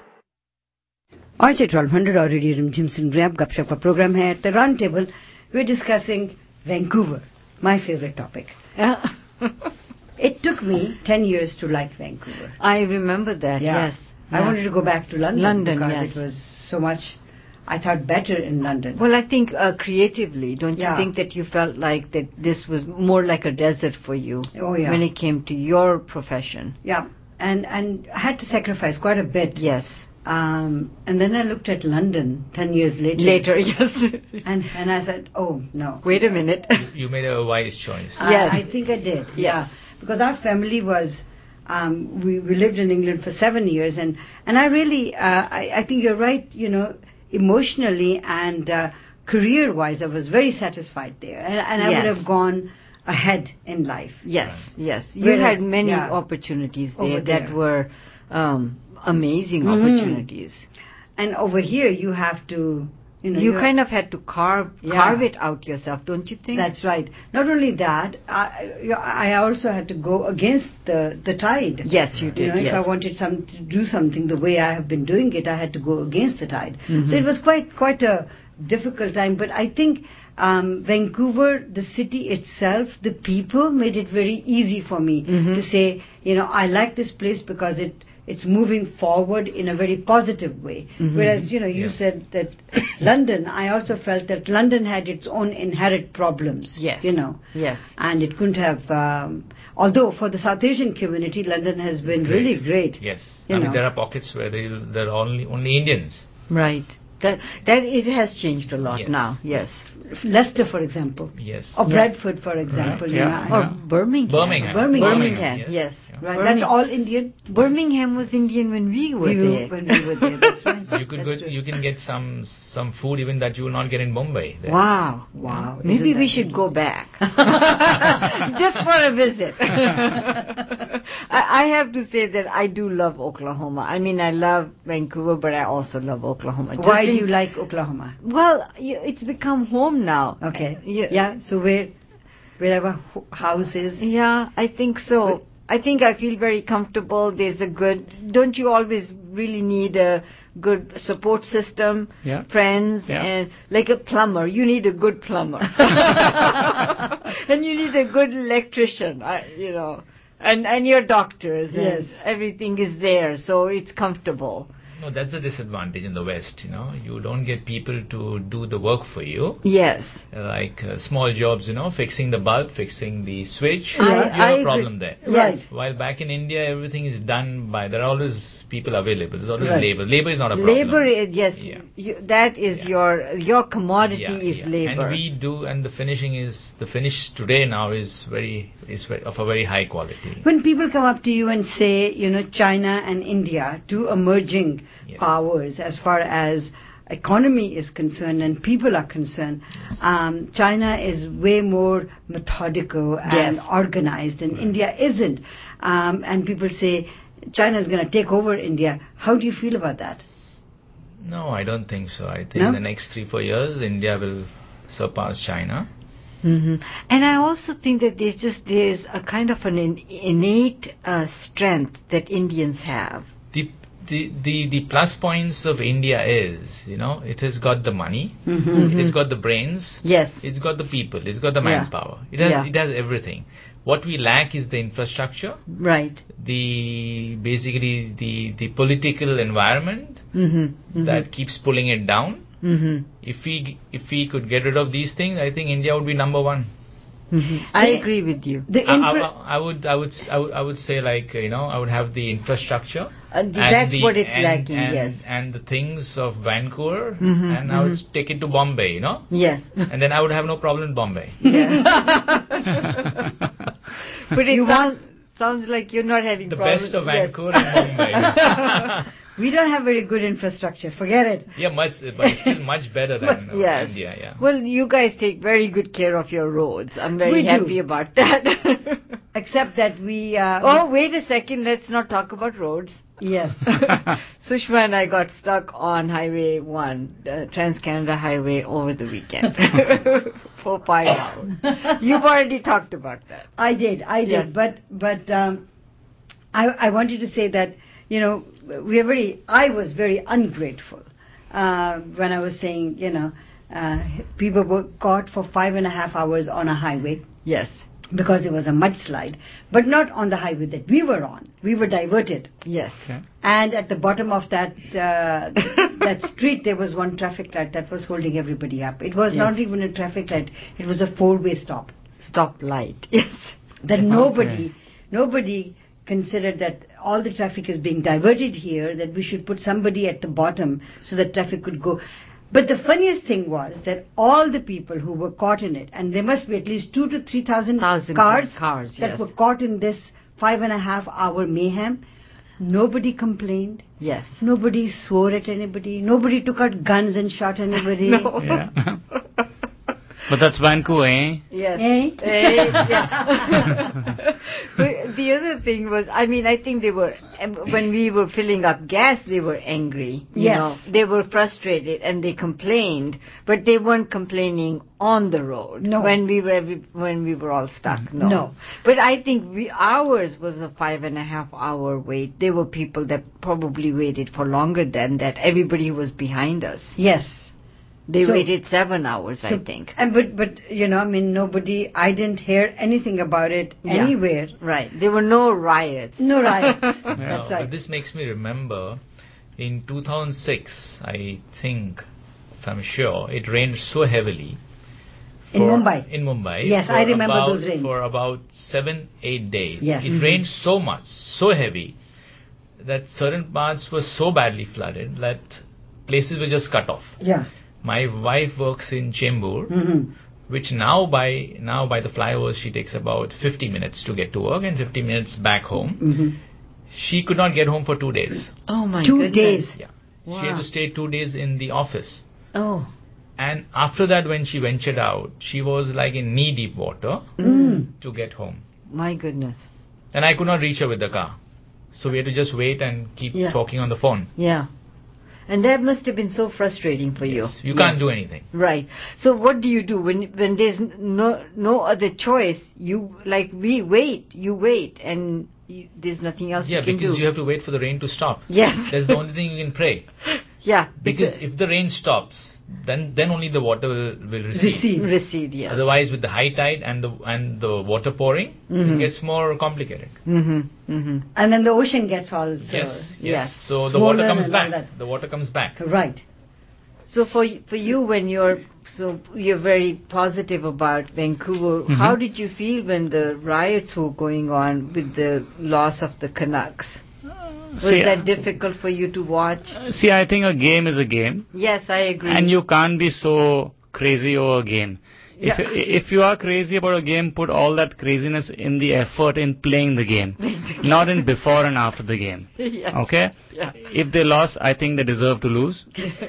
और जे twelve hundred और रेडियो रिमझिम सुन रहे हैं आप। गपशप का प्रोग्राम है the round table. We are discussing Vancouver, my favorite topic. It took me ten years to like Vancouver. I remember that, Yeah. yes. I Yeah. wanted to go back to London, London, because yes. it was so much, I thought, better in London. Well, I think uh, creatively, don't Yeah. you think that you felt like that this was more like a desert for you Oh, yeah. when it came to your profession? Yeah, and and I had to sacrifice quite a bit. Yes. Um, and then I looked at London ten years later. Later, yes. and and I said, oh no. Wait a minute. You made a wise choice. I, Yes. I think I did. Yes. Yeah, because our family was. Um, we we lived in England for seven years, and and I really uh, I, I think you're right. You know, emotionally and uh, career-wise, I was very satisfied there, and, and I Yes. would have gone ahead in life. Yes, yes. You Whereas- had many yeah. opportunities there, Over that there. were um, amazing Mhm. opportunities. And over here, you have to, you know, You you're- kind of had to carve Yeah. carve it out yourself, don't you think? That's right. Not only that, I, I also had to go against the, the tide. Yes, you did, You know, yes. if I wanted some, to do something the way I have been doing it, I had to go against the tide. Mhm. So it was quite quite a difficult time. But I think um, Vancouver, the city itself, the people made it very easy for me Mhm. to say, you know, I like this place because it it's moving forward in a very positive way. Mhm. Whereas, you know, you said that London, I also felt that London had its own inherent problems. Yes. You know. Yes. And it couldn't have, um, although for the South Asian community, London has been Great. really great. Yes. You I mean, know. there are pockets where they, there are only, only Indians. Right. That that it has changed a lot Yes. now. Yes. Leicester, for example. Yes. Or Yes. Bradford, for example. Right, you yeah, know. Or yeah. Birmingham. Birmingham. Birmingham. Birmingham, Yes. yes. Right. Birmingham. That's all Indian. Birmingham was Indian when we were We were- there. when we were there. That's right. You could That's go, true. you can get some some food even that you will not get in Mumbai. there. Wow. Wow. Maybe Isn't we that should go back. Just for a visit. I, I have to say that I do love Oklahoma. I mean, I love Vancouver, but I also love Oklahoma. Just Why do in- you like Oklahoma? Well, y- it's become home now. Okay. Uh, yeah. Yeah. So where, wherever ho- house is. Yeah, I think so. I think I feel very comfortable. There's a good, don't you always really need a good support system? Yeah. Friends, Yeah. and like a plumber, you need a good plumber. And you need a good electrician, I, you know, and, and your doctors. and Yes. everything is there, so it's comfortable. No, that's the disadvantage in the West, you know. You don't get people to do the work for you. Yes. Uh, like uh, small jobs, you know, fixing the bulb, fixing the switch. I- you have I a agree. problem there. Right. While back in India, everything is done by, there are always people available. There's always Right. labor. Labor is not a problem. Labor, is, yes, Yeah. you, that is your, your commodity Yeah, is yeah. labor. And we do, and the finishing is, the finish today now is very, is very, of a very high quality. When people come up to you and say, you know, China and India, two emerging powers as far as economy is concerned and people are concerned, um, China is way more methodical and Yes. organized, and India isn't. Um, and people say China is going to take over India. How do you feel about that? No, I don't think so. I think No? in the next three, four years, India will surpass China. Mm-hmm. And I also think that there's just there's a kind of an in, innate uh, strength that Indians have. The, the the the plus points of India is, you know, it has got the money, Mm-hmm. it has got the brains, yes, it's got the people, it's got the Yeah. manpower. It has Yeah. it has everything. What we lack is the infrastructure, right? The basically the the political environment Mm-hmm. Mm-hmm. that keeps pulling it down. Mm-hmm. If we if we could get rid of these things, I think India would be number one. Mm-hmm. I agree with you. I, I, I would I would I would I would say, like, you know, I would have the infrastructure. Uh, that's the, what it's and, lacking. and, Yes. And the things of Vancouver, Mhm, and I would mhm. take it to Bombay, you know. Yes. And then I would have no problem in Bombay. But it sounds sounds like you're not having The problems. best of Yes. Vancouver and Bombay. We don't have very good infrastructure. Forget it. Yeah, much, but it's still much better than uh, Yes. India. Yeah. Well, you guys take very good care of your roads. I'm very We do. happy about that. Except that we. Uh, oh, wait a second. Let's not talk about roads. Yes. Sushma and I got stuck on Highway one, uh, Trans-Canada Highway, over the weekend for five hours. You've already talked about that. I did, I did, Yes. but but um, I I wanted to say that, you know, we are very. I was very ungrateful uh, when I was saying, you know, uh, people were caught for five and a half hours on a highway. Yes. Because there was a mudslide, but not on the highway that we were on. We were diverted. Yes. And at the bottom of that uh, that street, there was one traffic light that was holding everybody up. It was Yes. not even a traffic light; it was a four-way stop. Stop light. Yes. That Okay. nobody, nobody considered that all the traffic is being diverted here. That we should put somebody at the bottom so that traffic could go. But the funniest thing was that all the people who were caught in it, and there must be at least two to three thousand Thousand cars, cars, that yes. were caught in this five and a half hour mayhem. Nobody complained. Yes. Nobody swore at anybody. Nobody took out guns and shot anybody. No. Yeah. But that's Vancouver, eh? Yes. Eh? Eh, yeah. But the other thing was, I mean, I think they were, when we were filling up gas, they were angry. You Yes. know, they were frustrated and they complained, but they weren't complaining on the road. No. When we were, when we were all stuck. No. No. But I think we, ours was a five and a half hour wait. There were people that probably waited for longer than that. Everybody was behind us. Yes. They So- waited seven hours, I So- think. And but but you know, I mean, nobody. I didn't hear anything about it Yeah. anywhere. Right. There were no riots. No riots. Yeah, That's right. But this makes me remember, in two thousand six, I think, if I'm sure, it rained so heavily. In for- Mumbai. In Mumbai. Yes, for I remember about- those rains. For about seven, eight days. Yes. It Mhm. rained so much, so heavy, that certain parts were so badly flooded that places were just cut off. Yeah. My wife works in Chembur, Mm-hmm. which now by now by the flyovers she takes about fifty minutes to get to work and fifty minutes back home. Mm-hmm. She could not get home for two days. Oh my Two goodness. days. Yeah. Wow. She had to stay two days in the office. Oh. And after that, when she ventured out, she was like in knee-deep water Mm. to get home. My goodness. And I could not reach her with the car. So we had to just wait and keep Yeah. talking on the phone. Yeah. And that must have been so frustrating for you. You can't do anything. Right. So what do you do when when there's no no other choice? You like we wait, you wait, and you, there's nothing else Yeah, you can because do. you have to wait for the rain to stop. Yes. That's the only thing you can pray. Yeah. Because if the rain stops, then then only the water will, will recede. Recede. Recede, yes. Otherwise, with the high tide and the and the water pouring, Mhm. it gets more complicated. Mm-hmm. Mm-hmm. And then the ocean gets all. So, yes, yes. yeah. So the Swollen water comes and all back. that. The water comes back. Right. So for y- for you, when you're so you're very positive about Vancouver, Mhm. how did you feel when the riots were going on with the loss of the Canucks? Was See, that difficult for you to watch? See, I think a game is a game. Yes, I agree. And you can't be so crazy over a game. If, Yeah. if you are crazy about a game, put all that craziness in the effort in playing the game, not in before and after the game. Yes. Okay? Yeah. If they lost, I think they deserve to lose.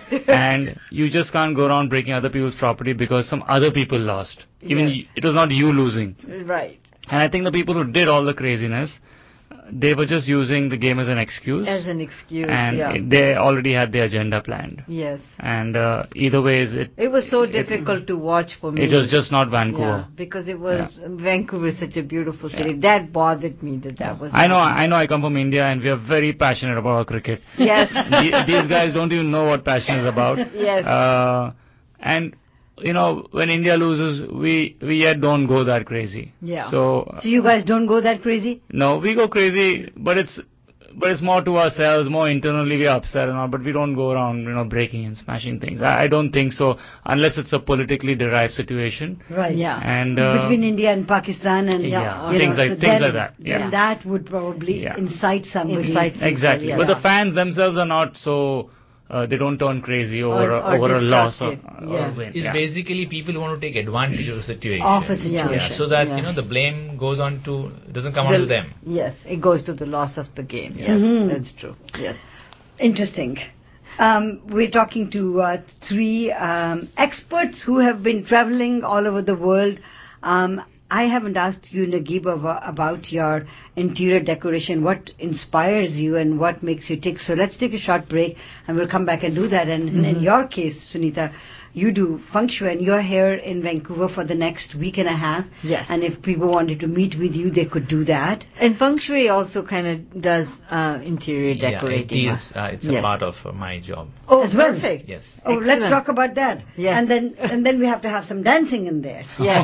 And you just can't go around breaking other people's property because some other people lost. Even Yes. y- it was not you losing. Right. And I think the people who did all the craziness they were just using the game as an excuse. As an excuse, and yeah. it, they already had their agenda planned. Yes. And uh, either ways, it it was so it, difficult to watch for me. It was just not Vancouver. Yeah, because it was yeah. Vancouver is such a beautiful city. Yeah. That bothered me. That that was. I know. I know. I come from India, and we are very passionate about our cricket. Yes. the, these guys don't even know what passion is about. Yes. Uh, and. You know, when India loses, we we yet don't go that crazy. Yeah. So. So you guys don't go that crazy? No, we go crazy, but it's but it's more to ourselves, more internally. We are upset and all, but we don't go around, you know, breaking and smashing things. I, I don't think so, unless it's a politically derived situation. Right. Yeah. And uh, between India and Pakistan and yeah, you things know, like so things then, like that. Yeah. Then that would probably yeah. incite somebody. Incite exactly. yeah. But the fans themselves are not so. Uh, they don't turn crazy over or, a, or over a loss or, yeah. or win. It's yeah. basically people who want to take advantage of the situation. Of a situation. Yeah, so that, yeah. you know, the blame goes on to, doesn't come the, on to them. Yes, it goes to the loss of the game. Yes, mm-hmm. that's true. Yes. Interesting. Um, we're talking to uh, three um, experts who have been traveling all over the world. Um, I haven't asked you, Nagib, about your interior decoration. What inspires you and what makes you tick? So let's take a short break and we'll come back and do that. And mm-hmm. in your case, Sunita, you do feng shui and you're here in Vancouver for the next week and a half. Yes. And if people wanted to meet with you, they could do that. And feng shui also kind of does uh, interior decorating. Yeah, it is. Uh, it's yes. a part of uh, my job. Oh, as well. Perfect. Yes. Oh, Excellent. let's talk about that. Yes. And then and then we have to have some dancing in there. Yes.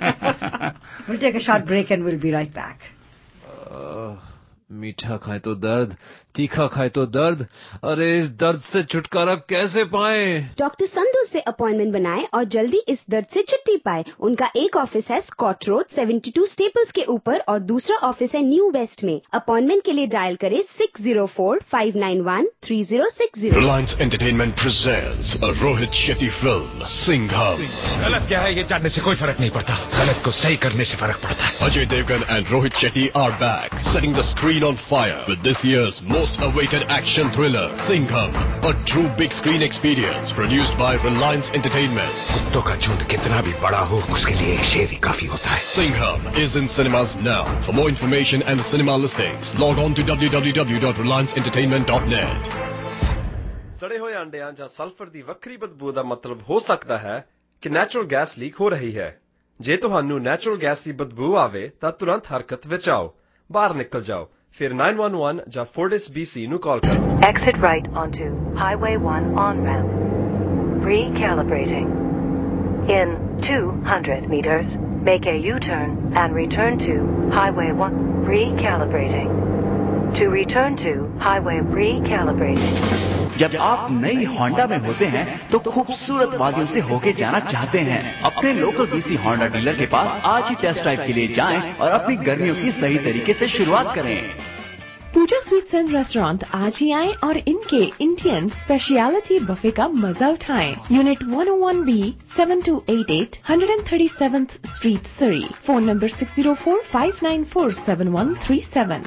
We'll take a short break and we'll be right back. Uh, मीठा खाए तो दर्द, तीखा खाए तो दर्द, अरे इस दर्द से छुटकारा कैसे पाएं? डॉक्टर संधू से अपॉइंटमेंट बनाएं और जल्दी इस दर्द से छुट्टी पाएं। उनका एक ऑफिस है स्कॉट रोड बहत्तर स्टेपल्स के ऊपर और दूसरा ऑफिस है न्यू वेस्ट में। अपॉइंटमेंट के लिए डायल करें six zero four, five nine one, three zero six zero. Reliance Entertainment presents a Rohit Shetty film, Singham. गलत क्या है ये जानने से कोई फर्क नहीं पड़ता, गलत को सही करने से फर्क पड़ता है। Ajay Devgan and Rohit Shetty are back, setting the screen on fire with this year's most awaited action thriller, Singham, a true big screen experience produced by Reliance Entertainment. कुत्तों का झुंड कितना भी बड़ा हो, उसके लिए शेर ही काफी होता है। Singham is in cinemas now. For more information and cinema listings, log on to w w w dot reliance entertainment dot net. सड़े हुए अंडियां ਜਾਂ ਸਲਫਰ ਦੀ ਵੱਖਰੀ ਬਦਬੂ ਦਾ ਮਤਲਬ ਹੋ ਸਕਦਾ ਹੈ ਕਿ ਨੈਚੁਰਲ ਗੈਸ ਲੀਕ ਹੋ ਰਹੀ ਹੈ। ਜੇ ਤੁਹਾਨੂੰ ਨੈਚੁਰਲ ਗੈਸ ਦੀ ਬਦਬੂ ਆਵੇ ਤਾਂ ਤੁਰੰਤ ਹਰਕਤ ਵਿੱਚ ਆਓ, ਬਾਹਰ ਨਿਕਲ ਜਾਓ, ਫਿਰ nine one one ਜਾਂ Fortis B C ਨੂੰ ਕਾਲ ਕਰੋ। Exit right onto Highway one on-ramp. Recalibrating. In two hundred meters, make a U-turn and return to Highway one. Recalibrating. To return to Highway recalibrating. जब आप नई Honda में होते हैं तो खूबसूरत वादियों से होके जाना चाहते हैं, अपने लोकल बीसी होंडा डीलर के पास आज ही टेस्ट ड्राइव के लिए जाएं और अपनी गर्मियों की सही तरीके से शुरुआत करें। पूजा स्वीट्स एंड रेस्टोरेंट आज ही आएं और इनके इंडियन स्पेशलिटी बफे का मजा उठाएं। Unit one oh one B, seven two eight eight, one thirty-seventh Street, Surrey. Phone number six zero four, five nine four, seven one three seven.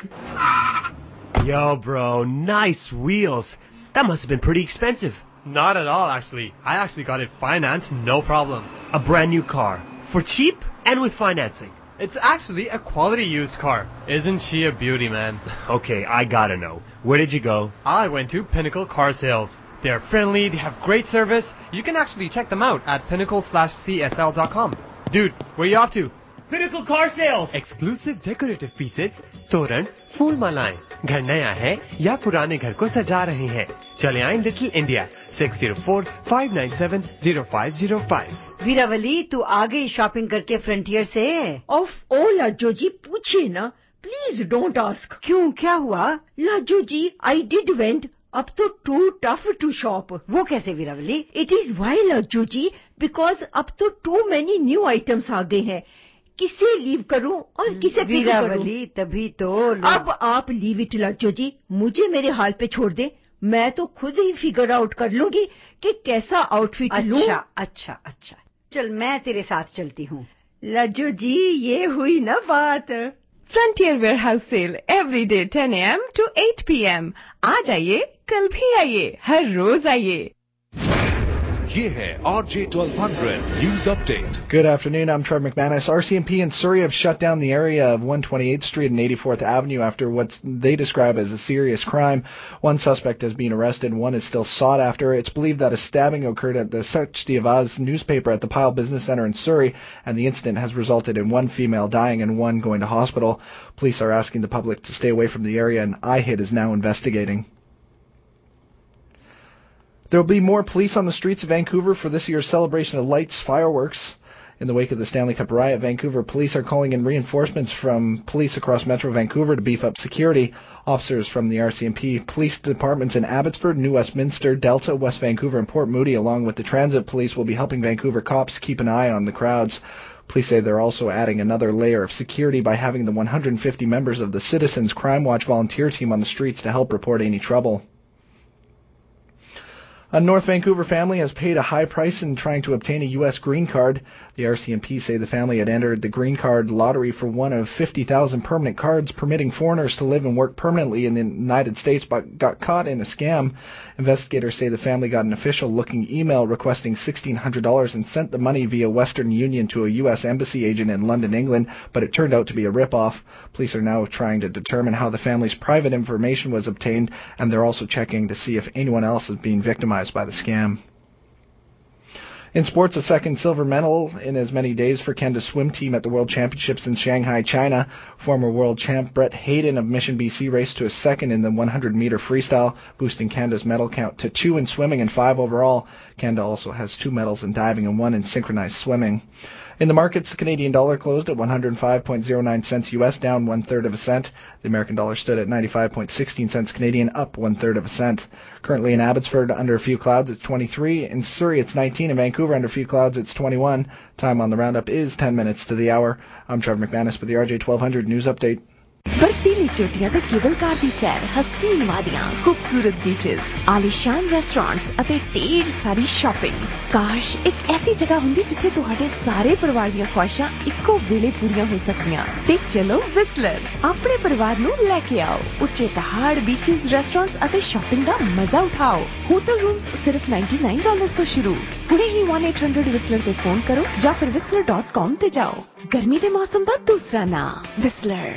Yo, bro, nice wheels. That must have been pretty expensive. Not at all, actually. I actually got it financed, no problem. A brand new car. For cheap and with financing. It's actually a quality used car. Isn't she a beauty, man? Okay, I gotta know. Where did you go? I went to Pinnacle Car Sales. They're friendly, they have great service. You can actually check them out at pinnacle slash C S L dot com. Dude, where you off to? Pinnacle Car Sales! Exclusive decorative pieces, तोरण, फूल मालाएं, घर नया है या पुराने घर को सजा रहे हैं, चले आएं Little India, six zero four, five nine seven, zero five zero five. Viravali, तू आ गई शॉपिंग करके फ्रंटियर से? ऑफ ओ लाजो जी, पूछिए ना, प्लीज डोंट आस्क। क्यों, क्या हुआ? Lajo ji, I did went, अब तो टू टफ टू शॉप। वो कैसे Viravali? It is why Lajo ji, because अब तो टू मेनी न्यू आइटम्स आ गए हैं। किसे लीव करूं और किसे पिक करूं? तभी तो लोग... अब आप लीव इट लाजो जी, मुझे मेरे हाल पे छोड़ दे, मैं तो खुद ही फिगर आउट कर लूंगी कि कैसा आउटफिट लूं। अच्छा अच्छा अच्छा, चल मैं तेरे साथ चलती हूँ। लाजो जी, ये हुई ना बात। Frontier warehouse sale every day ten a m to eight p m आज आइए, कल भी आइए, हर रोज आइए। ये है R J twelve hundred News Update. Good afternoon, I'm Trevor McManus. R C M P and Surrey have shut down the area of one twenty-eighth Street and eighty-fourth Avenue after what they describe as a serious crime. One suspect has been arrested and one is still sought after. It's believed that a stabbing occurred at the Sach d'Avaz newspaper at the Pyle Business Centre in Surrey, and the incident has resulted in one female dying and one going to hospital. Police are asking the public to stay away from the area, and I H I D is now investigating. There will be more police on the streets of Vancouver for this year's celebration of lights fireworks. In the wake of the Stanley Cup riot, Vancouver police are calling in reinforcements from police across Metro Vancouver to beef up security. Officers from the R C M P police departments in Abbotsford, New Westminster, Delta, West Vancouver, and Port Moody, along with the transit police, will be helping Vancouver cops keep an eye on the crowds. Police say they're also adding another layer of security by having the one hundred fifty members of the Citizens Crime Watch volunteer team on the streets to help report any trouble. A North Vancouver family has paid a high price in trying to obtain a U S green card. The R C M P say the family had entered the green card lottery for one of fifty thousand permanent cards permitting foreigners to live and work permanently in the United States, but got caught in a scam. Investigators say the family got an official-looking email requesting sixteen hundred dollars and sent the money via Western Union to a U S embassy agent in London, England, but it turned out to be a rip-off. Police are now trying to determine how the family's private information was obtained, and they're also checking to see if anyone else is being victimized by the scam. In sports, a second silver medal in as many days for Canada's swim team at the World Championships in Shanghai, China. Former world champ Brett Hayden of Mission, B C raced to a second in the one hundred meter freestyle, boosting Canada's medal count to two in swimming and five overall. Canada also has two medals in diving and one in synchronized swimming. In the markets, the Canadian dollar closed at one hundred five point zero nine cents U S, down one-third of a cent. The American dollar stood at ninety-five point one six cents Canadian, up one-third of a cent. Currently in Abbotsford, under a few clouds, it's twenty-three. In Surrey, it's nineteen. In Vancouver, under a few clouds, it's twenty-one. Time on the roundup is ten minutes to the hour. I'm Trevor McManus with the R J twelve hundred News Update. बर्फीली चोटियां ਤੇ cable ਕਾਰ ਦੀ ਸੈਰ, ਹਸੀਨ ਵਾਦੀਆਂ, ਖੂਬਸੂਰਤ beaches, ਆਲੀਸ਼ਾਨ restaurants ਅਤੇ ਢੇਰ ਸਾਰੀ shopping. ਕਾਸ਼ ਇੱਕ ਐਸੀ ਜਗ੍ਹਾ ਹੁੰਦੀ ਜਿੱਥੇ ਤੁਹਾਡੇ ਸਾਰੇ ਪਰਿਵਾਰ ਦੀਆਂ ਖੁਆਇਸ਼ਾਂ ਇੱਕੋ ਵੇਲੇ ਪੂਰੀਆਂ ਹੋ ਸਕਦੀਆਂ। ਤੇ ਚਲੋ ਵਿਸਲਰ, ਆਪਣੇ ਪਰਿਵਾਰ ਨੂੰ ਲੈ ਕੇ ਆਓ। ਉੱਚੇ ਪਹਾੜ, ਬੀਚਸ, ਰੈਸਟੋਰੈਂਟਸ ਅਤੇ ਸ਼ਾਪਿੰਗ ਦਾ ਮਜ਼ਾ ਉਠਾਓ। ਹੋਟਲ ਰੂਮਸ ਸਿਰਫ ninety-nine dollars ਤੋਂ ਸ਼ੁਰੂ। ਹੁਣੇ ਹੀ one eight hundred ਵਿਸਲਰ ਤੇ ਫੋਨ ਕਰੋ ਜਾਂ ਫਿਰ whistler dot com ਤੇ ਜਾਓ। ਗਰਮੀ ਦੇ ਮੌਸਮ ਦਾ ਦੂਸਰਾ ਨਾਮ ਵਿਸਲਰ।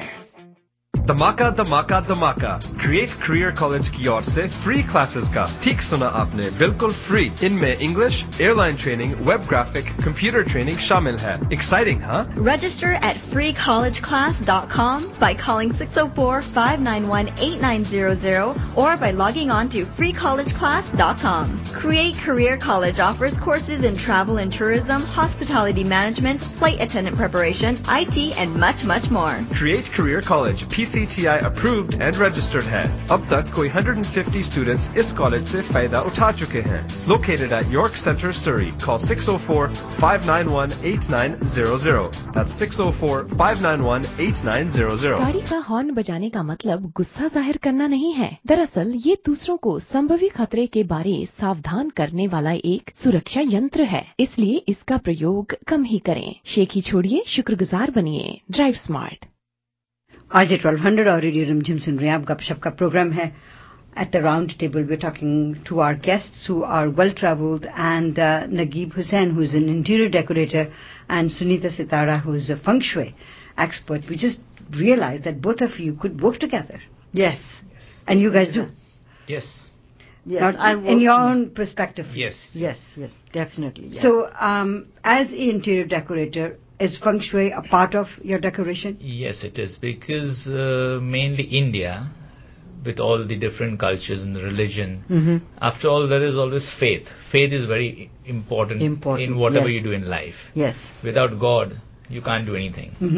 धमाका धमाका धमाका क्रिएट करियर कॉलेज की ओर से फ्री क्लासेस का ठीक सुना आपने, बिल्कुल फ्री। इनमें English, airline training, web graphic, computer training शामिल है। एक्साइटिंग, हाँ? Register at free college class dot com by calling six oh four, five nine one, eight nine zero zero or by logging on to free college class dot com. Create Career College offers courses in travel and tourism, hospitality management, flight attendant preparation, I T and much much more. Create Career College P C T I approved and registered है। अब तक कोई one hundred fifty students इस college से फायदा उठा चुके हैं। Located at York Centre, Surrey. Call six oh four, five nine one, eight nine zero zero. That's six oh four, five nine one, eight nine zero zero. गाड़ी का horn बजाने का मतलब गुस्सा जाहिर करना नहीं है। दरअसल ये दूसरों को संभावित खतरे के बारे सावधान करने वाला एक सुरक्षा यंत्र है, इसलिए इसका प्रयोग कम ही करें। शेखी छोड़िए, शुक्रगुजार बनिए। Drive smart. R J twelve hundred और रेडियो रिमझिम सुन रहे हैं। आप गपशप का प्रोग्राम है। At the round table, we're talking to our guests who are well-traveled, and uh, Naguib Hussain, who's an interior decorator, and Sunita Sitara, who's a feng shui expert. We just realized that both of you could work together. Yes. yes. And you guys do. Yes. Yes, Not I in your own perspective. Yes. Yes, yes, definitely. Yeah. So, um, as an interior decorator, is feng shui a part of your decoration? Yes, it is, because uh, mainly India, with all the different cultures and the religion, mm-hmm. after all, there is always faith. Faith is very important, important. in whatever yes. you do in life. Yes. Without God, you can't do anything. Mm-hmm.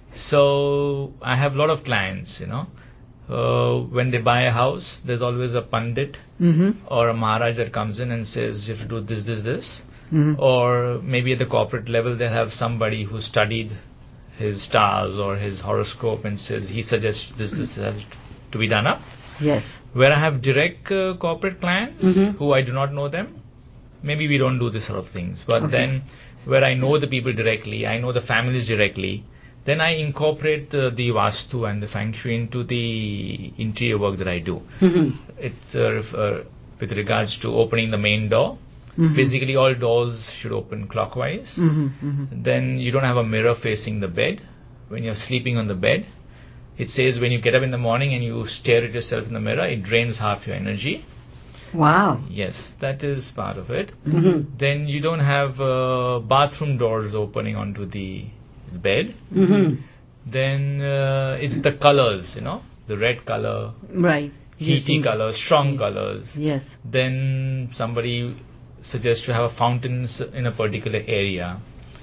So, I have a lot of clients, you know. Uh, when they buy a house, there's always a Pandit mm-hmm. or a Maharaj that comes in and says, you have to do this, this, this. Mm-hmm. Or maybe at the corporate level, they have somebody who studied his stars or his horoscope and says he suggests this, this has to be done up. Yes. Where I have direct uh, corporate clients mm-hmm. who I do not know them, maybe we don't do this sort of things. But okay. then where I know the people directly, I know the families directly, then I incorporate the, the Vastu and the Feng Shui into the interior work that I do. Mm-hmm. It's uh, uh, with regards to opening the main door Mm-hmm. Basically, all doors should open clockwise. Mm-hmm, mm-hmm. Then you don't have a mirror facing the bed when you're sleeping on the bed. It says when you get up in the morning and you stare at yourself in the mirror, it drains half your energy. Wow. Yes, that is part of it. Mm-hmm. Then you don't have uh, bathroom doors opening onto the bed. Mm-hmm. Then uh, it's the colors, you know, the red color. Right. Heaty Using colors, strong colors. Yes. Then somebody suggests to have a fountains in a particular area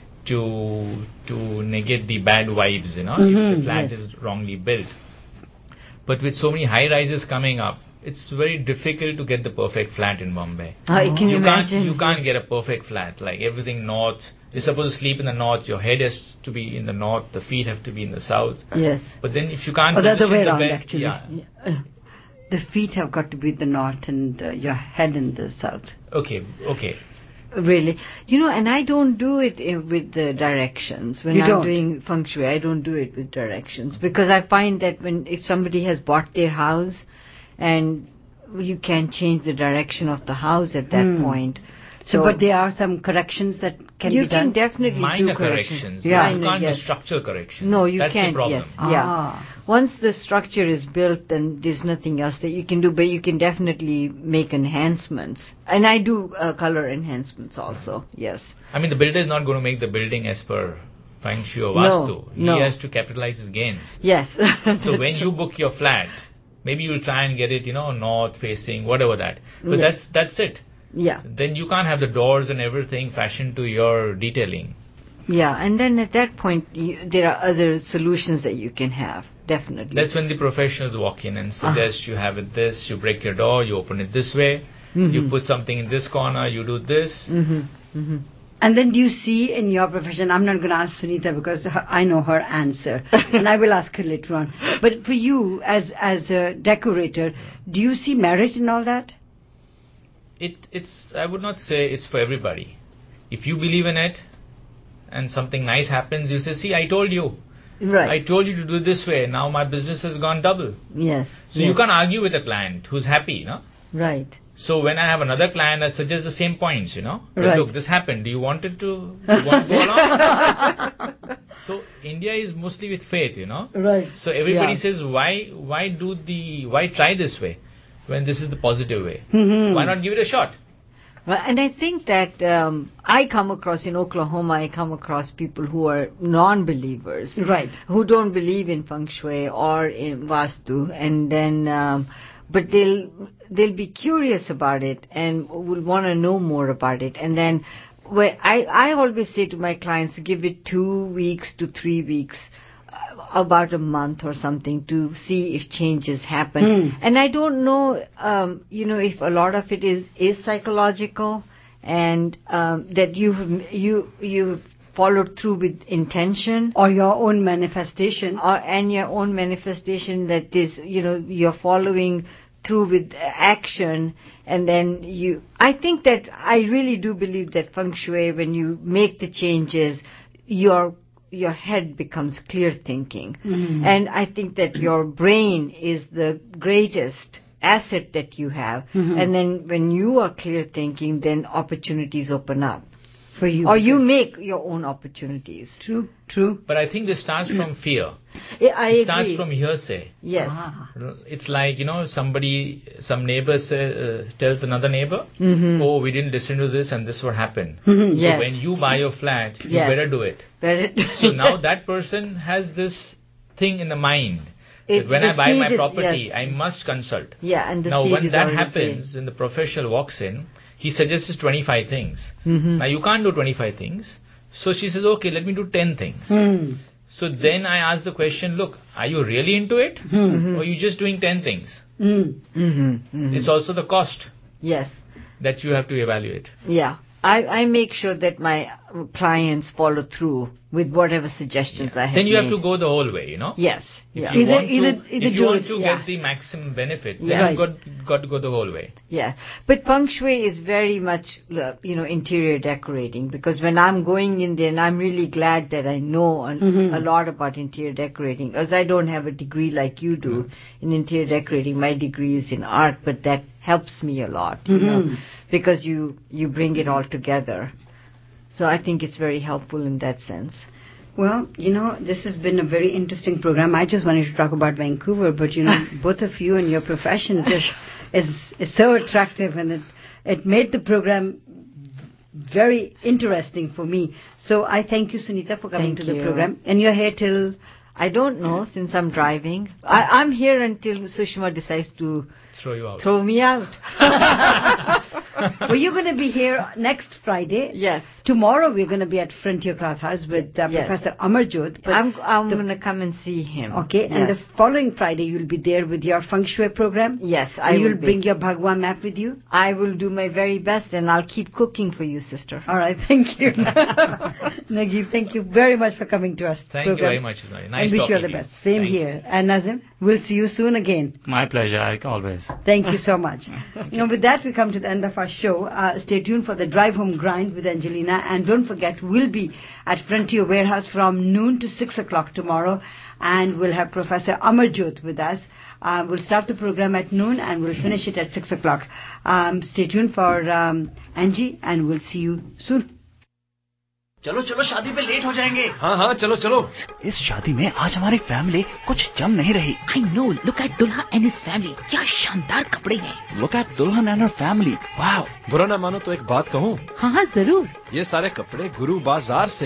to to negate the bad vibes, you know, Mm-hmm, if the flat yes. is wrongly built. But with so many high rises coming up, it's very difficult to get the perfect flat in Bombay. I can you imagine. Can't, you can't get a perfect flat, like everything north. You're supposed to sleep in the north, your head has to be in the north, the feet have to be in the south. Yes. But then if you can't Or the other position way the around, bed, actually. yeah. Yeah. The feet have got to be in the north and uh, your head in the south. Okay, okay. Really, you know, and I don't do it in, with the directions. When You I'm don't? doing feng shui, I don't do it with directions because I find that when if somebody has bought their house, and you can't change the direction of the house at that Hmm. point. So, but there are some corrections that can you be done. can definitely Minor do corrections. corrections. Yeah, You can't yes. do structural corrections. No, you That's can't. the problem. Yes, Ah. yeah. Once the structure is built, then there's nothing else that you can do. But you can definitely make enhancements, and I do uh, color enhancements also. Yes. I mean, the builder is not going to make the building as per Feng Shui or No, Vastu. He no. has to capitalize his gains. Yes. So when you book your flat, maybe you'll try and get it, you know, north facing, whatever that. But Yes. that's that's it. Yeah. Then you can't have the doors and everything fashioned to your detailing. Yeah, and then at that point, you, there are other solutions that you can have, definitely. That's when the professionals walk in and Ah. suggest you have it this, you break your door, you open it this way, Mhm. you put something in this corner, you do this. Mm-hmm. Mm-hmm. And then do you see in your profession, I'm not going to ask Sunita because her, I know her answer, and I will ask her later on. But for you, as as a decorator, do you see merit in all that? It it's I would not say it's for everybody. If you believe in it and something nice happens, you say, see, I told you. Right. I told you to do it this way. Now my business has gone double. Yes. So yes. you can't argue with a client who's happy, no? Right. So when I have another client, I suggest the same points, you know. But Right. look, this happened. Do you want it to, do you want to go along? So India is mostly with faith, you know. Right. So everybody Yeah. says, why, why do the, why try this way when this is the positive way? Mhm. Why not give it a shot? Well, and I think that um, I come across in Oklahoma, I come across people who are non-believers, Right. who don't believe in feng shui or in vastu, and then, um, but they'll they'll be curious about it and will want to know more about it, and then. Well, I, I always say to my clients, give it two weeks to three weeks, uh, about a month or something to see if changes happen. Mm. And I don't know, um, you know, if a lot of it is, is psychological and um, that you you you followed through with intention. Or your own manifestation. Or, and your own manifestation that this, you know, you're following through with action, and then you I think that I really do believe that feng shui, when you make the changes, your your head becomes clear thinking. Mm. And I think that your brain is the greatest asset that you have. Mhm. And then when you are clear thinking, then opportunities open up For you. or you make your own opportunities. True, true. But I think this starts from fear. Yeah, I it starts agree. from hearsay. Yes. Ah. It's like, you know, somebody, some neighbor say, uh, tells another neighbor, Mhm. oh, we didn't listen to this and this what happened. Mhm. So Yes. when you buy your flat, you Yes. better do it. Better- So now that person has this thing in the mind. It- that when the I buy my seed is- property, yes. I must consult. Yeah, and the now seed when is that already happens and the professional walks in, he suggests twenty-five things. Mhm. Now you can't do twenty-five things. So she says, okay, let me do ten things. Mm. So then I ask the question, look, are you really into it? Mhm. Or are you just doing ten things? Mm. Mm-hmm. It's also the cost Yes. that you have to evaluate. Yeah. I, I make sure that my clients follow through with whatever suggestions yeah. I have Then you made. have to go the whole way, you know? Yes. If yeah. you either, want either, to, either if you do want it, to yeah. get the maximum benefit, then Right. you've got, got to go the whole way. Yeah. But feng shui is very much, you know, interior decorating, because when I'm going in there, and I'm really glad that I know an, Mm-hmm. a lot about interior decorating, as I don't have a degree like you do mm-hmm. in interior decorating. My degree is in art, but that helps me a lot, you Mm-hmm. know, because you, you bring it all together. So I think it's very helpful in that sense. Well, you know, this has been a very interesting program. I just wanted to talk about Vancouver, but, you know, both of you and your profession just is, is so attractive, and it, it made the program very interesting for me. So I thank you, Sunita, for coming Thank to you. the program. And you're here till... I don't know, since I'm driving. I, I'm here until Sushma decides to throw you out. Throw me out. Well, you're going to be here next Friday. Yes. Tomorrow we're going to be at Frontier Cloth House with uh, Yes. Professor Amarjot. I'm, I'm going to come and see him. Okay, Yes. and the following Friday you'll be there with your feng shui program? Yes, I and will you'll be. bring your Bhagwan map with you? I will do my very best, and I'll keep cooking for you, sister. All right, thank you. Naguib, thank you very much for coming to us. Thank program. you very much. Nice and wish you all talking the to best. Same Thank here. And Nazim, we'll see you soon again. My pleasure, I always. Thank you so much. Now, with that, we come to the end of our show. Uh, stay tuned for the Drive Home Grind with Angelina. And don't forget, we'll be at Frontier Warehouse from noon to six o'clock tomorrow. And we'll have Professor Amarjot with us. Uh, we'll start the program at noon and we'll finish it at six o'clock. Um, stay tuned for um, Angie, and we'll see you soon. चलो चलो शादी पे late हो जाएंगे. हाँ हाँ चलो चलो. इस शादी में आज हमारी फैमिली कुछ जम नहीं रही. I know. Look at Dulha and his family. क्या शानदार कपड़े हैं. Look at Dulhan and her family. Wow. बुरा ना मानो तो एक बात कहूँ. हाँ हाँ जरूर. ये सारे कपड़े गुरु बाजार से